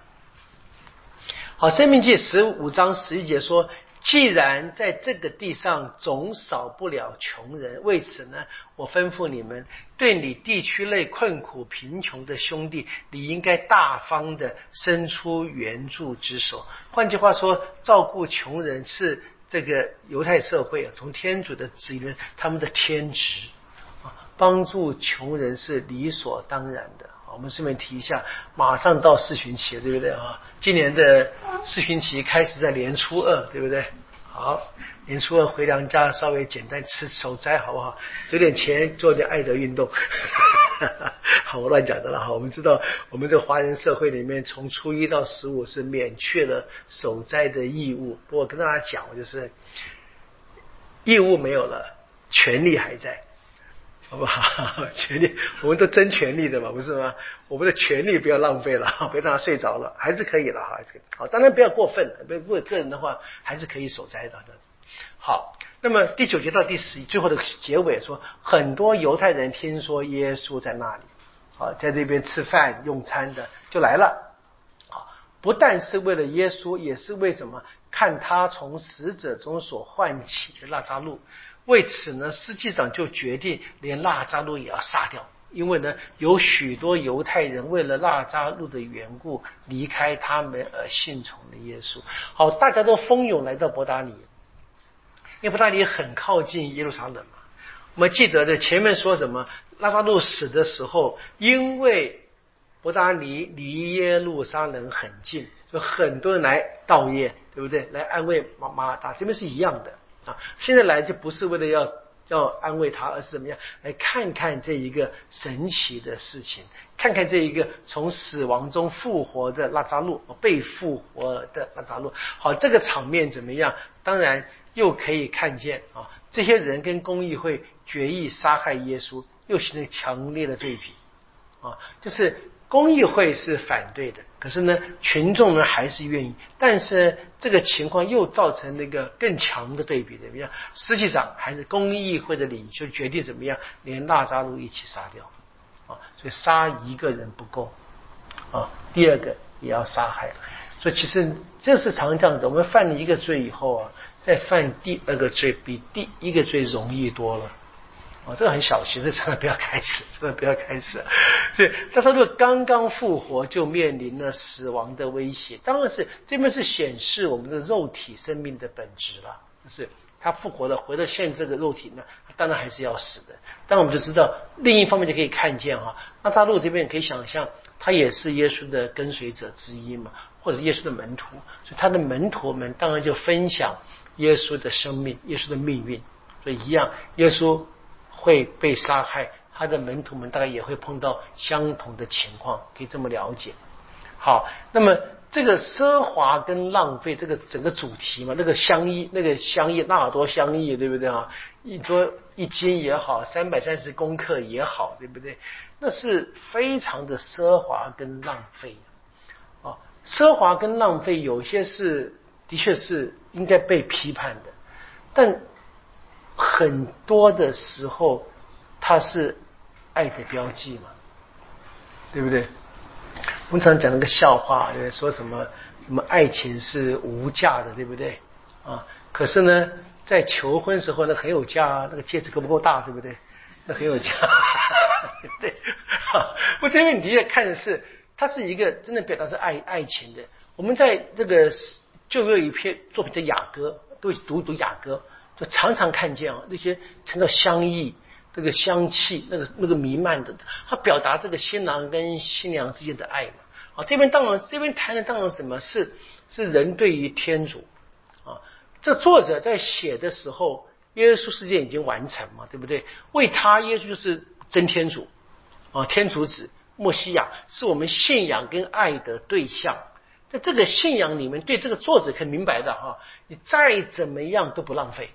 好，申命记十五章十一节说，既然在这个地上总少不了穷人，为此呢，我吩咐你们，对你地区内困苦贫穷的兄弟，你应该大方的伸出援助之手。换句话说，照顾穷人是这个犹太社会从天主的旨意他们的天职，帮助穷人是理所当然的。我们顺便提一下，马上到四旬期，对不对啊？今年的四旬期开始在年初二，对不对？好，年初二回娘家稍微简单吃守斋，好不好？有点钱做点爱德运动。好，我乱讲的了哈。我们知道，我们这华人社会里面，从初一到十五是免去了守斋的义务。不过跟大家讲，就是义务没有了，权利还在。好不好？权利，我们都争权利的嘛，不是吗？我们的权利不要浪费了，不要让他睡着了，还是可以了哈。好，当然不要过分，不过个人的话还是可以守斋的。好，那么第九节到第十一，最后的结尾说，很多犹太人听说耶稣在那里，好，在这边吃饭用餐的就来了。好，不但是为了耶稣，也是为什么？看他从死者中所唤起的拉扎路。为此呢，司祭长就决定连拉扎路也要杀掉，因为呢，有许多犹太人为了拉扎路的缘故离开他们而信从了耶稣。好，大家都蜂拥来到伯达尼，因为伯达尼很靠近耶路撒冷嘛。我们记得的前面说什么？拉扎路死的时候，因为伯达尼离耶路撒冷很近，有很多人来悼唁，对不对？来安慰马马达，这边是一样的。啊，现在来就不是为了要要安慰他，而是怎么样来看看这一个神奇的事情，看看这一个从死亡中复活的拉扎路，被复活的拉扎路。好，这个场面怎么样？当然又可以看见啊，这些人跟公议会决议杀害耶稣，又形成强烈的对比啊，就是公议会是反对的，可是呢，群众呢还是愿意，但是这个情况又造成那个更强的对比，怎么样？实际上还是公议会的领袖决定怎么样，连拉扎路一起杀掉。 啊，所以杀一个人不够啊，第二个也要杀害。所以其实这是常这样子，我们犯了一个罪以后啊，再犯第二个罪比第一个罪容易多了。哦，这个很小心，这真的不要开始，真的不要开始。所以，但是如果刚刚复活就面临了死亡的威胁，当然是这边是显示我们的肉体生命的本质了，就是他复活了，回到现在这个肉体呢，当然还是要死的。但我们就知道，另一方面就可以看见哈，那他路这边可以想象，他也是耶稣的跟随者之一嘛，或者耶稣的门徒，所以他的门徒们当然就分享耶稣的生命、耶稣的命运，所以一样，耶稣会被杀害，他的门徒们大概也会碰到相同的情况，可以这么了解。好，那么这个奢华跟浪费这个整个主题嘛，那个香衣，那个香叶纳尔多香叶，对不对啊？一桌一斤也好，三百三十公克也好，对不对？那是非常的奢华跟浪费啊。奢华跟浪费有些是的确是应该被批判的，但很多的时候它是爱的标记嘛，对不对？我们常讲那个笑话，说什么什么爱情是无价的，对不对啊？可是呢，在求婚时候那很有价啊，那个戒指够不够大，对不对？那很有价，对不对？好，我这边你也看的是，它是一个真的表达是爱爱情的。我们在这个旧约一篇作品叫雅歌，都读读雅歌。就常常看见啊，那些称作香意，这个香气，那个那个弥漫的，它表达这个新郎跟新娘之间的爱嘛。啊，这边当然这边谈的当然什么是是人对于天主啊，这作者在写的时候，耶稣事件已经完成嘛，对不对？为他，耶稣就是真天主啊，天主子默西亚，是我们信仰跟爱的对象。在这个信仰里面，对这个作者可以明白的哈，你再怎么样都不浪费。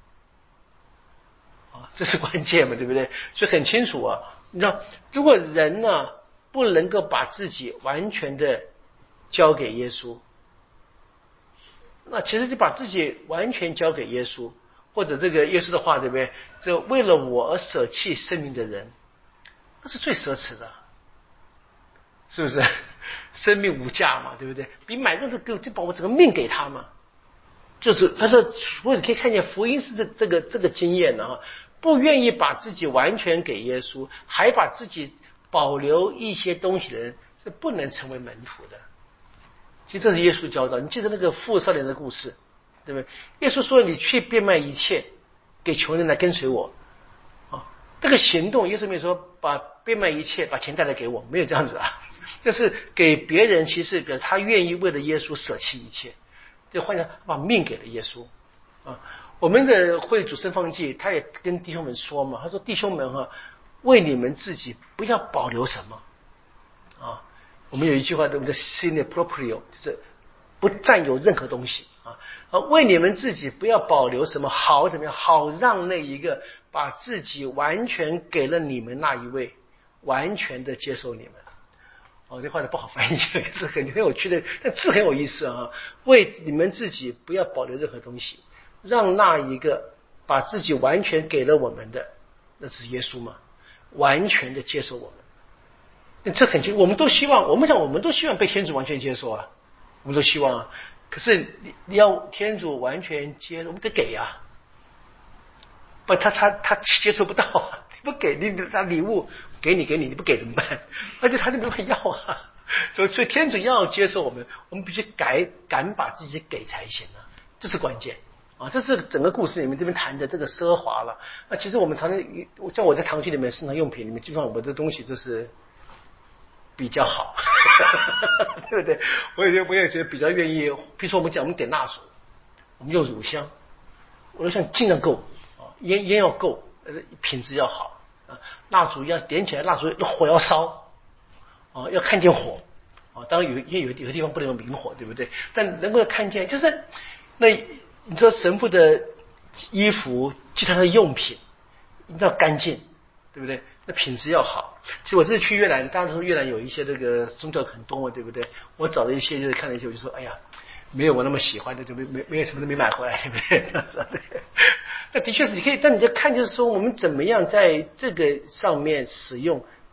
这是关键嘛，对不对？所以很清楚啊，你知道，如果人呢不能够把自己完全的交给耶稣，那其实就把自己完全交给耶稣，或者这个耶稣的话，对不对？这为了我而舍弃生命的人，那是最奢侈的，是不是？生命无价嘛，对不对？比买任何个就把我整个命给他嘛。就是他说，或者可以看见福音是这这个这个经验的啊，不愿意把自己完全给耶稣，还把自己保留一些东西的人，是不能成为门徒的。其实这是耶稣教导，你记得那个富少年的故事，对不对？耶稣说：“你去变卖一切，给穷人来跟随我。”啊，这个行动，耶稣没有说把变卖一切，把钱带来给我，没有这样子啊。就是给别人，其实表示他愿意为了耶稣舍弃一切。就换成把命给了耶稣啊！我们的会主圣放祭，他也跟弟兄们说嘛，他说：“弟兄们哈、啊，为你们自己不要保留什么啊！”我们有一句话，对不对 ？“Sine proprio”， 就是不占有任何东西啊！啊，为你们自己不要保留什么，好怎么样？好让那一个把自己完全给了你们那一位，完全的接受你们。哦，这话不好翻译，可是很很有趣的，但字很有意思啊！为你们自己不要保留任何东西，让那一个把自己完全给了我们的，那是耶稣嘛，完全的接受我们。那这很清楚，我们都希望，我们讲我们都希望被天主完全接受啊，我们都希望啊。可是你你要天主完全接，我们得给啊，不，他他他接受不到啊，你不给你他礼物。给你给你，你不给怎么办？而且他就没办法要啊，所以所以天主要接受我们，我们必须敢敢把自己给才行啊，这是关键啊！这是整个故事里面这边谈的这个奢华了。那其实我们常常像我在堂区里面生产用品里面，基本上我的东西都是比较好，对不对？我也我也觉得比较愿意，比如说我们讲我们点蜡烛，我们用乳香，我就想尽量够啊，烟烟要够，品质要好。蜡烛要点起来，蜡烛火要烧啊，要看见火啊。当然有有有有的地方不能用明火，对不对？但能够看见，就是那你说神父的衣服，其他的用品一定要干净，对不对？那品质要好。其实我这次去越南，大家都说越南有一些这个宗教很多嘛，对不对？我找了一些，就是看了一些，我就说，哎呀，没有我那么喜欢的，就没没没有什么都没买回来，对不对？那的确是你可以，但你就看就是说，我们怎么样在这个上面使用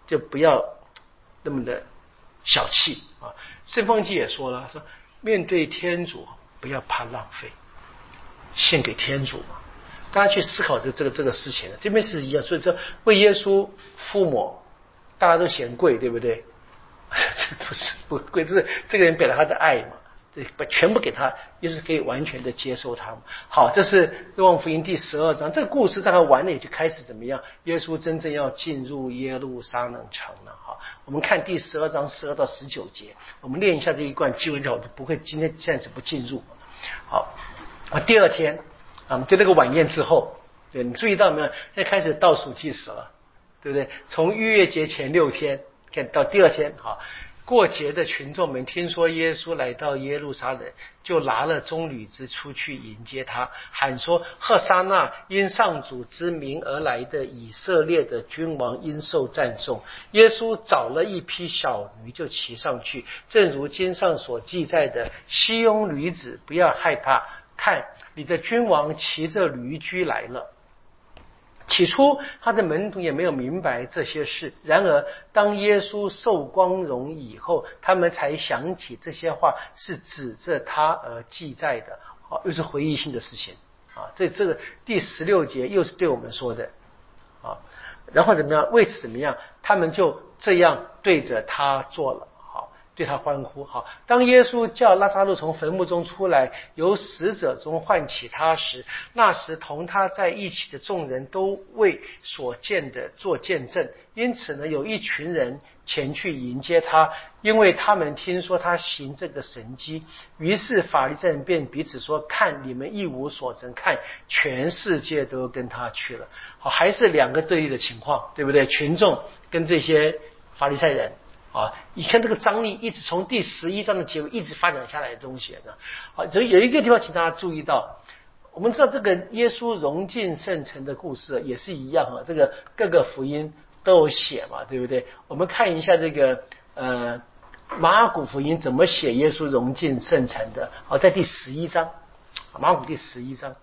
就不要那么的小气啊。圣方济也说了，说面对天主不要怕浪费，献给天主嘛。大家去思考这这个这个事情，这边是一样，所以说为耶稣附魔，大家都嫌贵，对不对？这不是不贵，这是这个人表达他的爱嘛，这把全部给他，耶稣可以完全的接受他嘛。好，这是若望福音第十二章，这个故事大概完了也就开始怎么样？耶稣真正要进入耶路撒冷城了。好，我们看第十二章十二到十九节，我们练一下这一段经文就好，就不会今天暂时不进入。好，第二天。啊，就那个晚宴之后，对，你注意到没有？现在开始倒数计时了，对不对？从逾越节前六天看到第二天，好，过节的群众们听说耶稣来到耶路撒冷，就拿了棕榈枝出去迎接他，喊说：“赫沙那，因上主之名而来的以色列的君王应受赞颂。”耶稣找了一匹小驴就骑上去，正如经上所记载的：“西雍女子，不要害怕，看，你的君王骑着驴驹来了。”起初他的门徒也没有明白这些事，然而当耶稣受光荣以后，他们才想起这些话是指着他而记载的。好，又是回忆性的事情啊！这这个第十六节又是对我们说的啊。然后怎么样？为此怎么样？他们就这样对着他做了。对他欢呼。好，当耶稣叫拉撒路从坟墓中出来，由死者中唤起他时，那时同他在一起的众人都为所见的做见证。因此呢，有一群人前去迎接他，因为他们听说他行这个神迹。于是法利赛人便彼此说：“看，你们一无所成，看，全世界都跟他去了。”好，还是两个对立的情况，对不对？群众跟这些法利赛人。啊，你看这个张力一直从第十一章的结尾一直发展下来的东西呢。好，所以有一个地方请大家注意到，我们知道这个耶稣融进圣城的故事也是一样啊，这个各个福音都有写嘛，对不对？我们看一下这个呃马可福音怎么写耶稣融进圣城的。好，在第十一章，马可第十一章。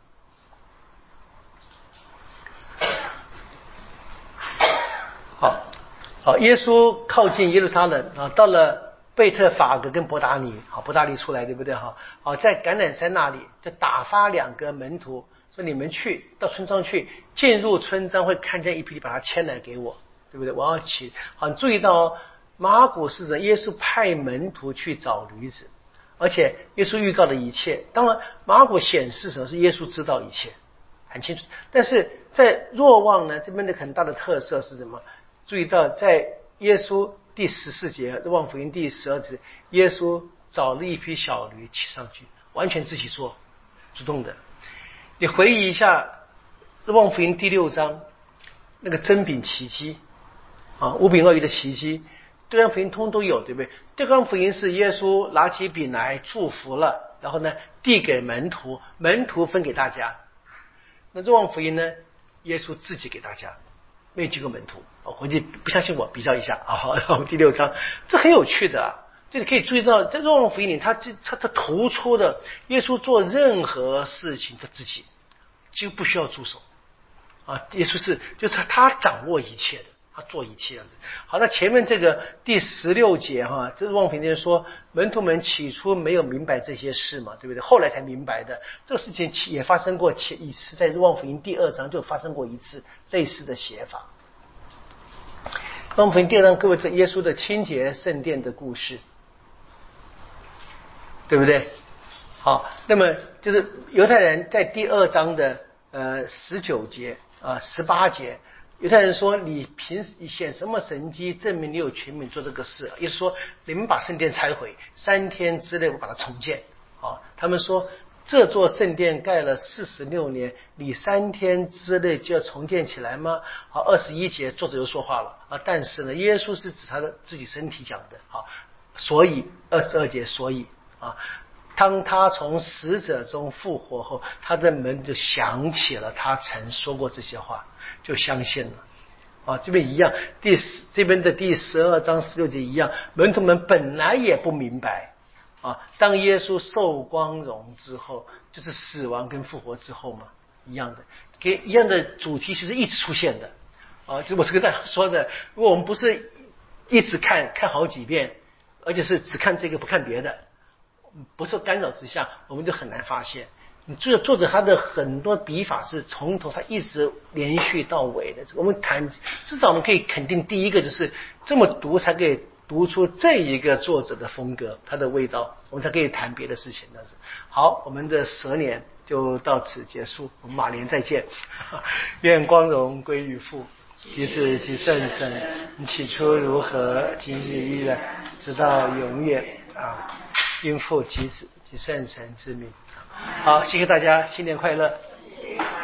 好。好，耶稣靠近耶路撒冷啊，到了贝特法格跟伯达尼，好，伯达尼出来，对不对？哈，好，在橄榄山那里就打发两个门徒，说你们去到村庄去，进入村庄会看见一匹，把它牵来给我，对不对？我要骑。好，注意到哦，马可是指耶稣派门徒去找驴子，而且耶稣预告的一切，当然马可显示什么是耶稣知道一切，很清楚。但是在若望呢，这边的很大的特色是什么？注意到在耶稣第十四节若望福音第十二节，耶稣找了一匹小驴骑上去，完全自己做，主动的。你回忆一下若望福音第六章那个真饼奇迹啊，五饼二鱼的奇迹，对方福音通都有，对不对？对方福音是耶稣拿起饼来祝福了，然后呢递给门徒，门徒分给大家。那若望福音呢，耶稣自己给大家，没有几个门徒。回去不相信我，比较一下啊。我们第六章，这很有趣的啊，就是可以注意到在若望福音里，他他他突出的耶稣做任何事情他自己几乎不需要助手啊。耶稣是就是他掌握一切的，他做一切样子。好，那前面这个第十六节哈，这是若望福音说门徒们起初没有明白这些事嘛，对不对？后来才明白的。这个事情也发生过一次，在若望福音第二章就发生过一次类似的写法。若望福音第二章，各位是耶稣的清洁圣殿的故事，对不对？好，那么就是犹太人在第二章的呃十九节啊十八节，犹太人说你凭你显什么神迹证明你有权柄做这个事？也就是说你们把圣殿拆毁，三天之内我把它重建。啊，他们说这座圣殿盖了四十六年，你三天之内就要重建起来吗？好，二十一节作者又说话了啊，但是呢，耶稣是指他的自己身体讲的。好，所以二十二节，所以啊，当他从死者中复活后，他的门就想起了他曾说过这些话，就相信了。啊，这边一样，第这边的第十二章十六节一样，门徒们本来也不明白。啊，当耶稣受光荣之后，就是死亡跟复活之后嘛，一样的，给一样的主题其实一直出现的。啊，就我是跟大家说的，如果我们不是一直看看好几遍，而且是只看这个不看别的，不受干扰之下，我们就很难发现。你作者作者他的很多笔法是从头他一直连续到尾的。我们谈至少我们可以肯定，第一个就是这么读才可以读出这一个作者的风格，他的味道，我们才可以谈别的事情。好，我们的蛇年就到此结束，我们马年再见。愿光荣归于父，即是其圣神，起初如何，今日依然，直到永远啊！因父及子及圣神之名。好，谢谢大家，新年快乐。谢谢。